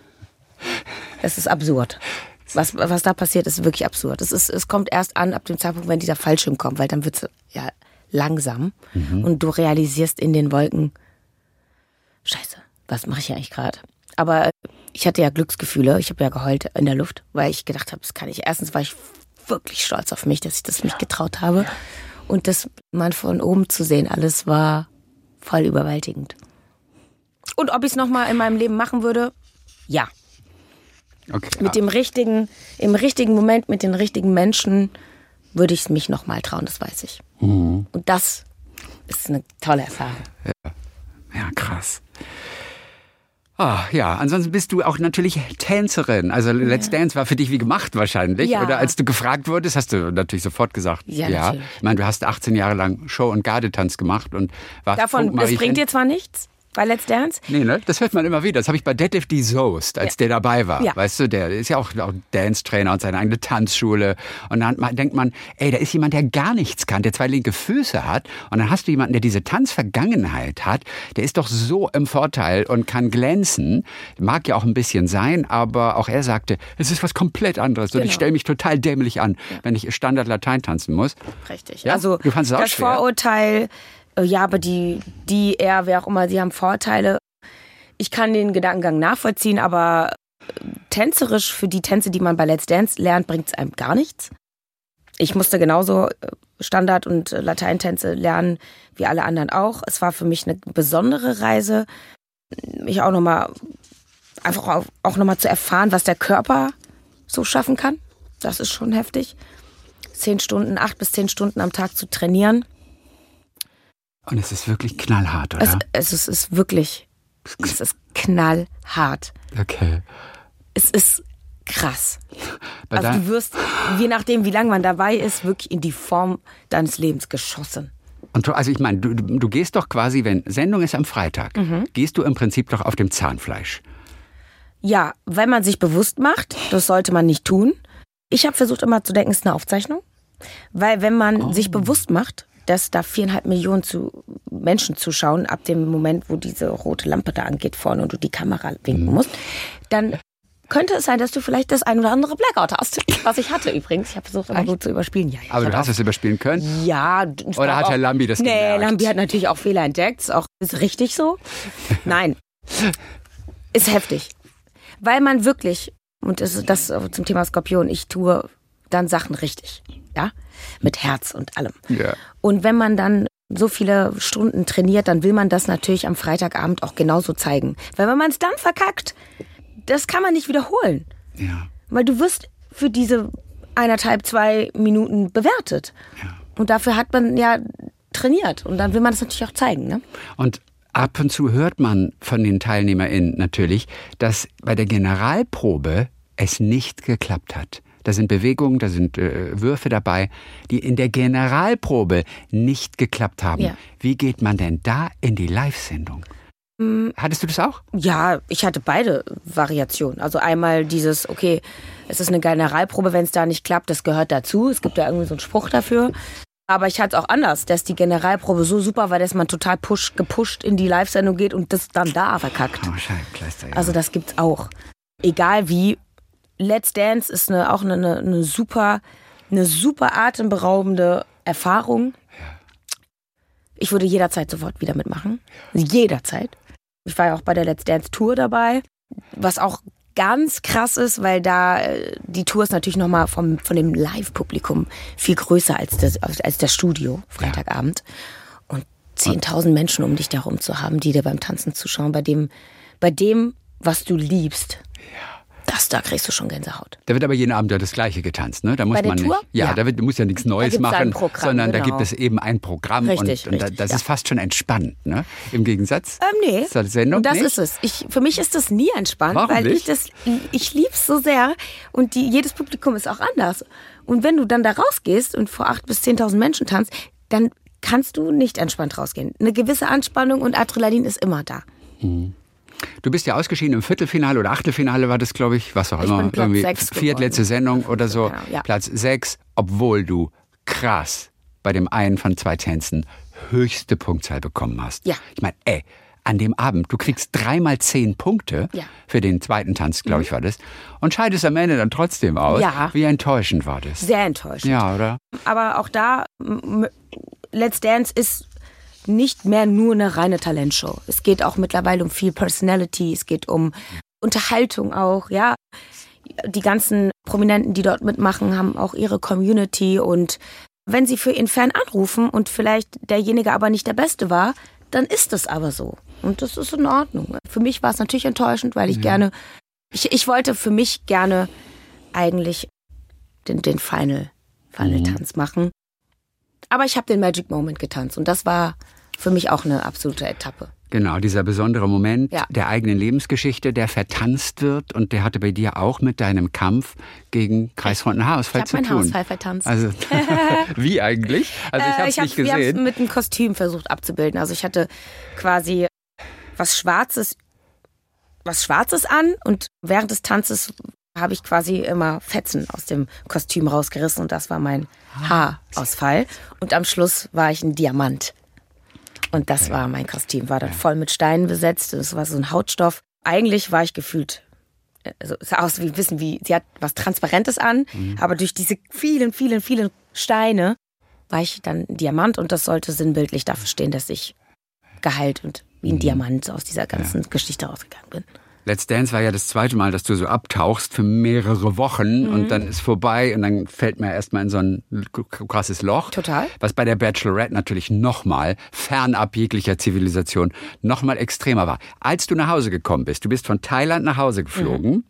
Es ist absurd. Was, was da passiert, ist wirklich absurd. Es, ist, es kommt erst an ab dem Zeitpunkt, wenn dieser Fallschirm kommt, weil dann wird es ja langsam mhm. und du realisierst in den Wolken, Scheiße, was mache ich eigentlich gerade? Aber ich hatte ja Glücksgefühle, ich habe ja geheult in der Luft, weil ich gedacht habe, das kann ich. Erstens war ich wirklich stolz auf mich, dass ich das mich getraut habe. Und das mal von oben zu sehen, alles war voll überwältigend. Und ob ich es nochmal in meinem Leben machen würde? Ja. Okay. Mit dem richtigen, im richtigen Moment, mit den richtigen Menschen würde ich es mich nochmal trauen, das weiß ich. Mhm. Und das ist eine tolle Erfahrung. Ja, ja krass. Ah, ja, ansonsten bist du auch natürlich Tänzerin. Also Let's ja. Dance war für dich wie gemacht wahrscheinlich. Ja. Oder als du gefragt wurdest, hast du natürlich sofort gesagt, ja. ja. Natürlich. Ich meine, du hast achtzehn Jahre lang Show- und Gardetanz gemacht und warst Davon, das bringt dir zwar nichts bei Let's Dance. Nee, ne? Das hört man immer wieder. Das habe ich bei Detlef D. Soest, als ja. der dabei war. Ja. Weißt du, der ist ja auch, auch Dance-Trainer und seine eigene Tanzschule. Und dann denkt man, ey, da ist jemand, der gar nichts kann, der zwei linke Füße hat. Und dann hast du jemanden, der diese Tanzvergangenheit hat. Der ist doch so im Vorteil und kann glänzen. Mag ja auch ein bisschen sein, aber auch er sagte, es ist was komplett anderes. Genau. Und ich stelle mich total dämlich an, ja. wenn ich Standard-Latein tanzen muss. Richtig. Ja? Also du fandst es auch das schwer. Vorurteil... Ja, aber die, die, er, wer auch immer, sie haben Vorteile. Ich kann den Gedankengang nachvollziehen, aber tänzerisch für die Tänze, die man bei Let's Dance lernt, bringt es einem gar nichts. Ich musste genauso Standard- und Lateintänze lernen, wie alle anderen auch. Es war für mich eine besondere Reise, mich auch nochmal, einfach auch, auch nochmal zu erfahren, was der Körper so schaffen kann. Das ist schon heftig. Zehn Stunden, acht bis zehn Stunden am Tag zu trainieren. Und es ist wirklich knallhart, oder? Es, es, ist, es ist wirklich, es ist knallhart. Okay. Es ist krass. Bei also du wirst, je nachdem, wie lange man dabei ist, wirklich in die Form deines Lebens geschossen. Und du, also ich meine, du, du gehst doch quasi, wenn Sendung ist am Freitag, mhm. gehst du im Prinzip doch auf dem Zahnfleisch. Ja, wenn man sich bewusst macht, das sollte man nicht tun. Ich habe versucht immer zu denken, es ist eine Aufzeichnung. Weil wenn man oh. sich bewusst macht, dass da viereinhalb Millionen zu Menschen zuschauen, ab dem Moment, wo diese rote Lampe da angeht vorne und du die Kamera winken musst, dann könnte es sein, dass du vielleicht das ein oder andere Blackout hast. Was ich hatte übrigens. Ich habe versucht, immer gut zu überspielen. Ja, aber du hast es überspielen können? Ja. Oder hat Herr Lambi das gemerkt? Nee, Lambi hat natürlich auch Fehler entdeckt. Ist auch ist richtig so. Nein. Ist heftig. Weil man wirklich, und das ist das zum Thema Skorpion, ich tue dann Sachen richtig. Ja, mit Herz und allem. Ja. Und wenn man dann so viele Stunden trainiert, dann will man das natürlich am Freitagabend auch genauso zeigen. Weil wenn man es dann verkackt, das kann man nicht wiederholen. Ja. Weil du wirst für diese eineinhalb, zwei Minuten bewertet. Ja. Und dafür hat man ja trainiert. Und dann will man das natürlich auch zeigen. Ne? Und ab und zu hört man von den TeilnehmerInnen natürlich, dass bei der Generalprobe es nicht geklappt hat. Da sind Bewegungen, da sind äh, Würfe dabei, die in der Generalprobe nicht geklappt haben. Ja. Wie geht man denn da in die Live-Sendung? Mhm. Hattest du das auch? Ja, ich hatte beide Variationen. Also einmal dieses, okay, es ist eine Generalprobe, wenn es da nicht klappt, das gehört dazu. Es gibt ja irgendwie so einen Spruch dafür. Aber ich hatte es auch anders, dass die Generalprobe so super war, dass man total push, gepusht in die Live-Sendung geht und das dann da verkackt. Oh, Scheibenkleister, ja. Also das gibt's auch. Egal wie. Let's Dance ist eine, auch eine, eine, eine super, eine super atemberaubende Erfahrung. Ja. Ich würde jederzeit sofort wieder mitmachen. Ja. Jederzeit. Ich war ja auch bei der Let's Dance Tour dabei, was auch ganz krass ist, weil da die Tour ist natürlich nochmal vom, von dem Live-Publikum viel größer als das, als das Studio Freitagabend. Ja. Und zehntausend Menschen um dich darum zu haben, die dir beim Tanzen zuschauen, bei dem, bei dem, was du liebst. Ja. Das, da kriegst du schon Gänsehaut. Da wird aber jeden Abend ja das Gleiche getanzt, ne? Da muss Bei der man Tour? Nicht, ja, ja, da wird, du musst ja nichts Neues machen, Programm, sondern genau. Da gibt es eben ein Programm richtig, und, und richtig, das ja. ist fast schon entspannt, ne? Im Gegensatz ähm, nee. zur Sendung. Und das nicht? ist es. Ich, für mich ist das nie entspannt, Warum weil nicht? ich das, ich lieb's so sehr und die, jedes Publikum ist auch anders. Und wenn du dann da rausgehst und vor acht bis zehntausend Menschen tanzt, dann kannst du nicht entspannt rausgehen. Eine gewisse Anspannung und Adrenalin ist immer da. Mhm. Du bist ja ausgeschieden im Viertelfinale oder Achtelfinale war das, glaube ich, was auch ich immer. Bin Platz irgendwie sechs viertletzte geworden. Sendung oder so. Genau, ja. Platz sechs, obwohl du krass bei dem einen von zwei Tänzen höchste Punktzahl bekommen hast. Ja. Ich meine, ey, an dem Abend, du kriegst dreimal zehn Punkte ja. für den zweiten Tanz, glaube ich, war das. Und scheidest am Ende dann trotzdem aus. Ja. Wie enttäuschend war das? Sehr enttäuschend. Ja, oder? Aber auch da, Let's Dance ist nicht mehr nur eine reine Talentshow. Es geht auch mittlerweile um viel Personality, es geht um Unterhaltung auch, ja. Die ganzen Prominenten, die dort mitmachen, haben auch ihre Community und wenn sie für ihren Fan anrufen und vielleicht derjenige aber nicht der Beste war, dann ist das aber so. Und das ist in Ordnung. Für mich war es natürlich enttäuschend, weil ich ja. gerne, ich, ich wollte für mich gerne eigentlich den, den Final, Final mhm. Tanz machen. Aber ich habe den Magic Moment getanzt und das war für mich auch eine absolute Etappe. Genau, dieser besondere Moment ja. der eigenen Lebensgeschichte, der vertanzt wird und der hatte bei dir auch mit deinem Kampf gegen kreisrunden Haarausfall zu tun. Ich habe meinen Haarausfall vertanzt. Also, wie eigentlich? Also ich habe es äh, nicht gesehen. Ich habe mit einem Kostüm versucht abzubilden. Also ich hatte quasi was Schwarzes, was Schwarzes an und während des Tanzes habe ich quasi immer Fetzen aus dem Kostüm rausgerissen und das war mein Haarausfall. Und am Schluss war ich ein Diamant. Und das war mein Kostüm, war dann voll mit Steinen besetzt. Das war so ein Hautstoff. Eigentlich war ich gefühlt, also es sah aus wie, wissen wie, sie hat was Transparentes an, mhm. aber durch diese vielen, vielen, vielen Steine war ich dann ein Diamant und das sollte sinnbildlich dafür stehen, dass ich geheilt und wie ein mhm. Diamant aus dieser ganzen ja. Geschichte rausgegangen bin. Let's Dance war ja das zweite Mal, dass du so abtauchst für mehrere Wochen mhm. und dann ist vorbei und dann fällt man erstmal in so ein krasses Loch. Total. Was bei der Bachelorette natürlich nochmal, fernab jeglicher Zivilisation, nochmal extremer war. Als du nach Hause gekommen bist, du bist von Thailand nach Hause geflogen, mhm.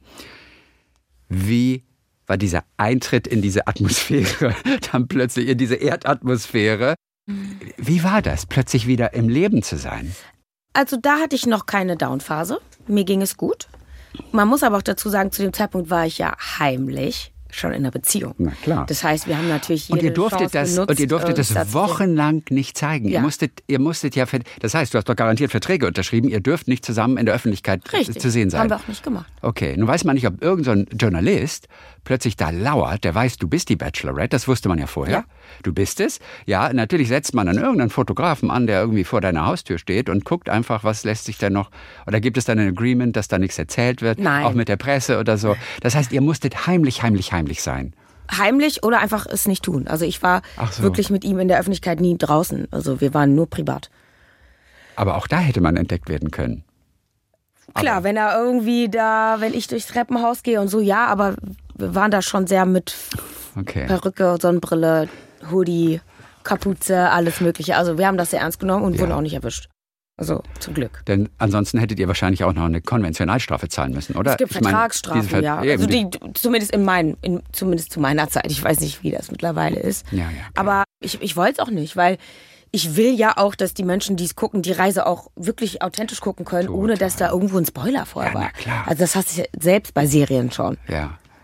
wie war dieser Eintritt in diese Atmosphäre, dann plötzlich in diese Erdatmosphäre? Mhm. Wie war das, plötzlich wieder im Leben zu sein? Also da hatte ich noch keine Downphase. Mir ging es gut. Man muss aber auch dazu sagen, zu dem Zeitpunkt war ich ja heimlich schon in einer Beziehung. Na klar. Das heißt, wir haben natürlich jede und ihr durftet Chance das genutzt, Und ihr durftet das, das wochenlang nicht zeigen. Ja. Ihr musstet, ihr musstet ja, das heißt, du hast doch garantiert Verträge unterschrieben, ihr dürft nicht zusammen in der Öffentlichkeit Richtig. zu sehen sein. Haben wir auch nicht gemacht. Okay, nun weiß man nicht, ob irgendein so Journalist plötzlich da lauert, der weiß, du bist die Bachelorette, das wusste man ja vorher. Ja. Du bist es. Ja, natürlich setzt man dann irgendeinen Fotografen an, der irgendwie vor deiner Haustür steht und guckt einfach, was lässt sich denn noch, oder gibt es dann ein Agreement, dass da nichts erzählt wird, Nein. auch mit der Presse oder so. Das heißt, ihr musstet heimlich, heimlich, heimlich sein. Heimlich oder einfach es nicht tun. Also ich war so. wirklich mit ihm in der Öffentlichkeit nie draußen. Also wir waren nur privat. Aber auch da hätte man entdeckt werden können. Klar, aber wenn er irgendwie da, wenn ich durchs Treppenhaus gehe und so, ja, aber wir waren da schon sehr mit okay. Perücke, Sonnenbrille, Hoodie, Kapuze, alles mögliche. Also wir haben das sehr ernst genommen und ja. wurden auch nicht erwischt. Also zum Glück. Denn ansonsten hättet ihr wahrscheinlich auch noch eine Konventionalstrafe zahlen müssen, oder? Es gibt ich Vertragsstrafen, meine, Ver- ja. Also die, zumindest in meinen, in, zumindest zu meiner Zeit. Ich weiß nicht, wie das mittlerweile ist. Ja, ja, okay. Aber ich, ich wollte es auch nicht, weil ich will ja auch, dass die Menschen, die es gucken, die Reise auch wirklich authentisch gucken können, Total. ohne dass da irgendwo ein Spoiler vorher ja, war. Na klar. Also das hast du selbst bei Serien schon. Ja.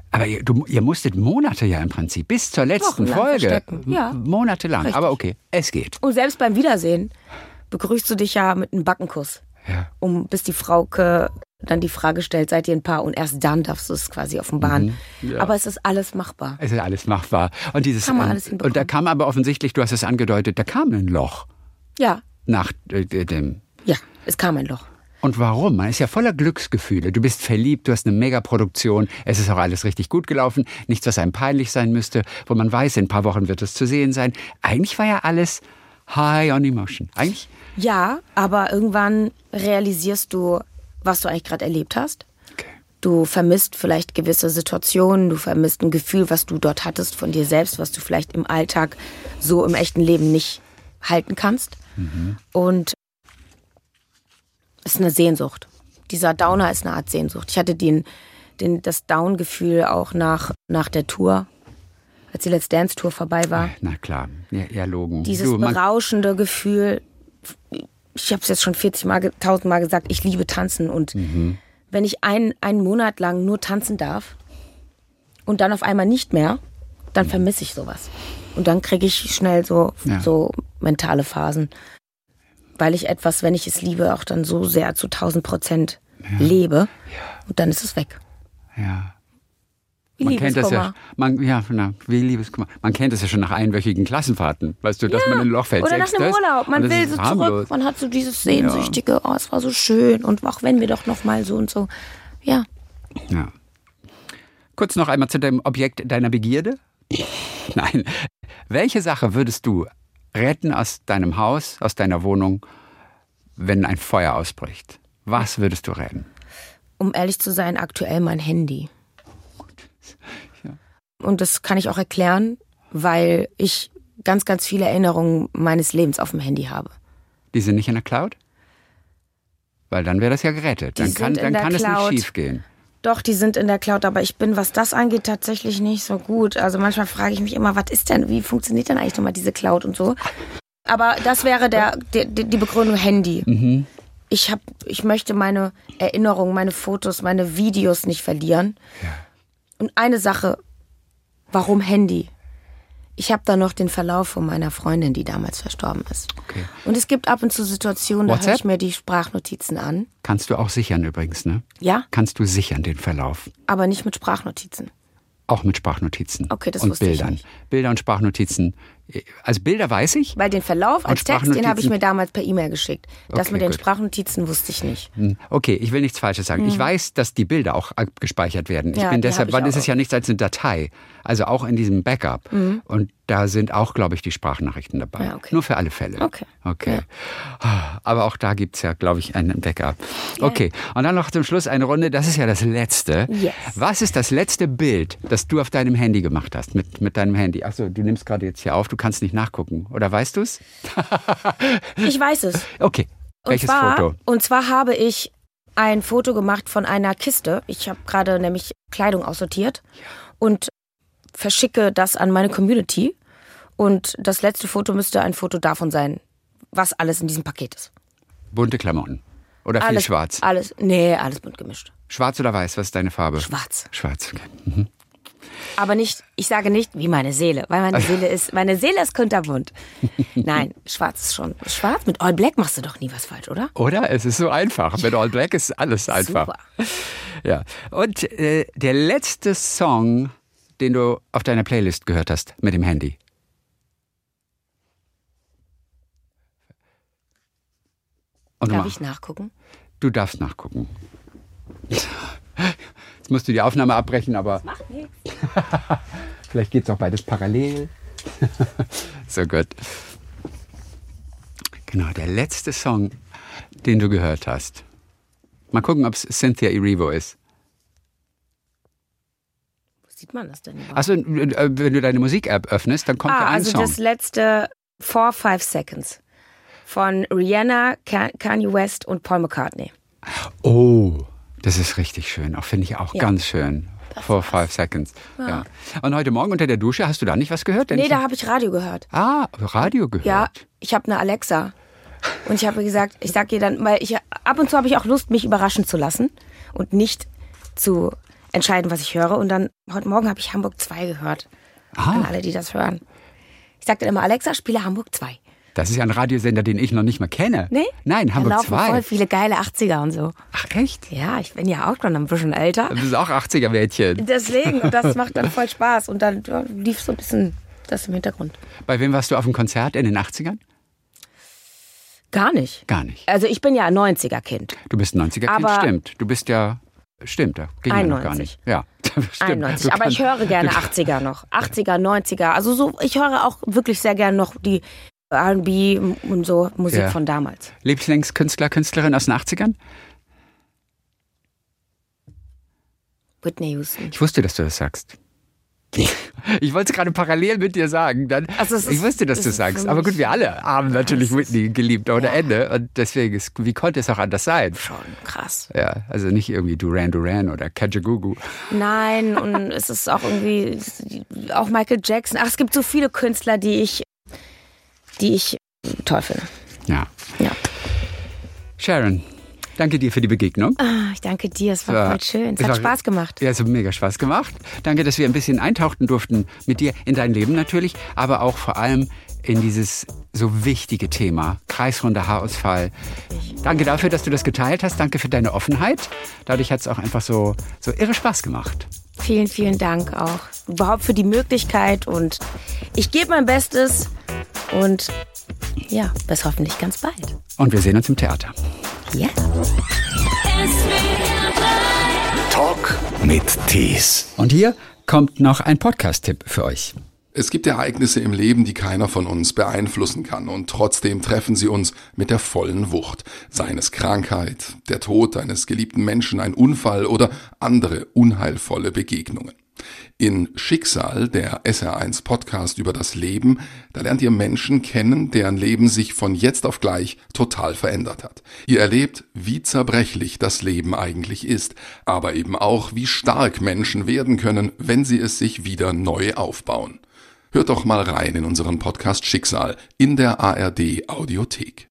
Aber ihr, du, ihr musstet Monate ja im Prinzip, bis zur letzten Wochenlang Folge. verstecken, ja. Monatelang, Richtig. aber okay, es geht. Und selbst beim Wiedersehen begrüßt du dich ja mit einem Backenkuss. Ja. Um, bis die Frauke dann die Frage stellt, seid ihr ein Paar? Und erst dann darfst du es quasi offenbaren. Mhm, ja. Aber es ist alles machbar. Es ist alles machbar. Und dieses, Kann man alles und, hinbekommen. und da kam aber offensichtlich, du hast es angedeutet, da kam ein Loch Ja, nach äh, dem. ja, es kam ein Loch. Und warum? Man ist ja voller Glücksgefühle. Du bist verliebt, du hast eine Megaproduktion, es ist auch alles richtig gut gelaufen, nichts, was einem peinlich sein müsste, wo man weiß, in ein paar Wochen wird es zu sehen sein. Eigentlich war ja alles high on emotion. Eigentlich? Ja, aber irgendwann realisierst du, was du eigentlich gerade erlebt hast. Okay. Du vermisst vielleicht gewisse Situationen, du vermisst ein Gefühl, was du dort hattest von dir selbst, was du vielleicht im Alltag so im echten Leben nicht halten kannst. Mhm. Und es ist eine Sehnsucht. Dieser Downer ist eine Art Sehnsucht. Ich hatte den, den, das Down-Gefühl auch nach, nach der Tour, als die Let's Dance Tour vorbei war. Na klar, ja, ja logen. Dieses du, man, berauschende Gefühl, ich habe es jetzt schon vierzig Mal, tausend Mal gesagt, ich liebe Tanzen. Und mhm. wenn ich ein, einen Monat lang nur tanzen darf und dann auf einmal nicht mehr, dann vermisse ich sowas. Und dann kriege ich schnell so, Ja. so mentale Phasen. Weil ich etwas, wenn ich es liebe, auch dann so sehr zu tausend Prozent lebe. Und dann ist es weg. Ja. Wie Man kennt das ja, Liebeskummer. man, ja, na, wie Liebeskummer. Man kennt das ja schon nach einwöchigen Klassenfahrten, weißt du, dass man in ein Loch fällt. Oder nach Selbst einem das, Urlaub. Man und das will ist so harmlos. zurück. Man hat so dieses Sehnsüchtige, oh, es war so schön. Und auch wenn wir doch noch mal so und so. Ja. Ja. Kurz noch einmal zu dem Objekt deiner Begierde. Nein. Welche Sache würdest du retten aus deinem Haus, aus deiner Wohnung, wenn ein Feuer ausbricht? Was würdest du retten? Um ehrlich zu sein, aktuell mein Handy. Ja. Und das kann ich auch erklären, weil ich ganz, ganz viele Erinnerungen meines Lebens auf dem Handy habe. Die sind nicht in der Cloud? Weil dann wäre das ja gerettet. Die Dann kann, sind in dann der kann es Cloud. nicht schief gehen. Doch, die sind in der Cloud, aber ich bin, was das angeht, tatsächlich nicht so gut. Also manchmal frage ich mich immer, was ist denn, wie funktioniert denn eigentlich nochmal diese Cloud und so? Aber das wäre der, die, die Begründung Handy. Mhm. Ich hab, ich möchte meine Erinnerungen, meine Fotos, meine Videos nicht verlieren. Ja. Und eine Sache, warum Handy? Ich habe da noch den Verlauf von meiner Freundin, die damals verstorben ist. Okay. Und es gibt ab und zu Situationen, da höre WhatsApp? ich mir die Sprachnotizen an. Kannst du auch sichern übrigens, ne? Ja, Kannst du sichern den Verlauf. aber nicht mit Sprachnotizen. Auch mit Sprachnotizen. Okay, das und wusste ich Bildern. nicht. Bilder und Sprachnotizen. Also Bilder weiß ich. Weil den Verlauf als Und Text, den habe ich Sprachnotizen? mir damals per E-Mail geschickt. Das Okay, mit den gut. Sprachnotizen wusste ich nicht. Hm, Okay, ich will nichts Falsches sagen. Ich weiß, dass die Bilder auch abgespeichert werden. Ich Ja, bin die deshalb, hab ich weil es auch. ist ja nichts als eine Datei. Also auch in diesem Backup. Und da sind auch, glaube ich, die Sprachnachrichten dabei. Ja, okay. Nur für alle Fälle. Okay. Okay. Aber auch da gibt es ja, glaube ich, einen Backup. Okay. Und dann noch zum Schluss eine Runde. Das ist ja das Letzte. Yes. Was ist das letzte Bild, das du auf deinem Handy gemacht hast? Mit, mit deinem Handy. Achso, du nimmst gerade jetzt hier auf. Du kannst nicht nachgucken. Oder weißt du es? Ich weiß es. Okay. Und Welches zwar, Foto? Und zwar habe ich ein Foto gemacht von einer Kiste. Ich habe gerade nämlich Kleidung aussortiert und verschicke das an meine Community. Und das letzte Foto müsste ein Foto davon sein, was alles in diesem Paket ist. Bunte Klamotten. Oder viel Alles schwarz. Alles, nee, alles bunt gemischt. Schwarz oder weiß? Was ist deine Farbe? Schwarz. Schwarz, okay. Mhm. Aber nicht, ich sage nicht, wie meine Seele, weil meine Seele ist, meine Seele ist kunterbunt. Nein, schwarz ist schon. Schwarz mit All Black machst du doch nie was falsch, oder? Oder? Es ist so einfach. Mit All Black ist alles einfach. Super. Ja. Und äh, der letzte Song, den du auf deiner Playlist gehört hast mit dem Handy. Und du, Darf mach, ich nachgucken? du darfst nachgucken. Jetzt musst du die Aufnahme abbrechen, aber Macht nichts. vielleicht geht es auch beides parallel. So gut. Genau, der letzte Song, den du gehört hast. Mal gucken, ob es Cynthia Erivo ist. Wo sieht man das denn überhaupt? Achso, wenn du deine Musik-App öffnest, dann kommt Ah, da ein also Song. das letzte Four, Five Seconds von Rihanna, Kanye West und Paul McCartney. Oh, das ist richtig schön. Auch finde ich auch Ja. ganz schön. For five seconds. Ja. Und heute Morgen unter der Dusche, hast du da nicht was gehört? Denn Nee, ich- da habe ich Radio gehört. Ah, Radio gehört. Ja, ich habe eine Alexa. Und ich habe gesagt, ich sag ihr dann, weil ich ab und zu habe ich auch Lust, mich überraschen zu lassen und nicht zu entscheiden, was ich höre. Und dann, heute Morgen habe ich Hamburg zwei gehört. Aha. An alle, die das hören. Ich sage dann immer, Alexa, spiele Hamburg zwei. Das ist ja ein Radiosender, den ich noch nicht mal kenne. Nee? Nein, Hamburg da laufen zwei. voll viele geile achtziger und so. Ach, echt? Ja, ich bin ja auch schon ein bisschen älter. Du bist auch achtziger-Mädchen. Deswegen, und das macht dann voll Spaß. Und dann ja, lief so ein bisschen das im Hintergrund. Bei wem warst du auf dem Konzert in den achtzigern? Gar nicht. Gar nicht. Also ich bin ja ein neunziger-Kind. Du bist ein neunziger-Kind, Aber- stimmt. Du bist ja, stimmt, da ging ja noch gar einundneunzig. nicht. Ja, stimmt. einundneunzig. Du Aber kannst- ich höre gerne du- achtziger noch. achtziger, neunziger. Also so, ich höre auch wirklich sehr gerne noch die R und B und so Musik Ja. von damals. Lieblingskünstler, Künstlerin aus den achtzigern? Whitney Houston. Ich wusste, dass du das sagst. Ich wollte es gerade parallel mit dir sagen. Dann, Also es ist- ich wusste, dass es du ist sagst. für Aber mich- gut, wir alle haben natürlich Whitney geliebt ohne Ja. Ende. Und deswegen, ist, wie konnte es auch anders sein? Schon krass. Ja, also nicht irgendwie Duran Duran oder Kajagoogoo. Nein, und es ist auch irgendwie, auch Michael Jackson. Ach, es gibt so viele Künstler, die ich, die ich toll finde. Ja. Ja. Sharon, danke dir für die Begegnung. Ah, ich danke dir, es war Ja. voll schön. Es Es hat war- Spaß gemacht. Ja, es hat mega Spaß gemacht. Danke, dass wir ein bisschen eintauchten durften mit dir in dein Leben natürlich, aber auch vor allem in dieses so wichtige Thema, kreisrunder Haarausfall. Danke dafür, dass du das geteilt hast. Danke für deine Offenheit. Dadurch hat es auch einfach so, so irre Spaß gemacht. Vielen, vielen Dank auch überhaupt für die Möglichkeit und ich gebe mein Bestes und ja, bis hoffentlich ganz bald. Und wir sehen uns im Theater. Ja. Talk mit Tees. Und hier kommt noch ein Podcast-Tipp für euch. Es gibt Ereignisse im Leben, die keiner von uns beeinflussen kann und trotzdem treffen sie uns mit der vollen Wucht. Seien es Krankheit, der Tod eines geliebten Menschen, ein Unfall oder andere unheilvolle Begegnungen. In Schicksal, der S R eins Podcast über das Leben, da lernt ihr Menschen kennen, deren Leben sich von jetzt auf gleich total verändert hat. Ihr erlebt, wie zerbrechlich das Leben eigentlich ist, aber eben auch, wie stark Menschen werden können, wenn sie es sich wieder neu aufbauen. Hört doch mal rein in unseren Podcast Schicksal in der A R D Audiothek.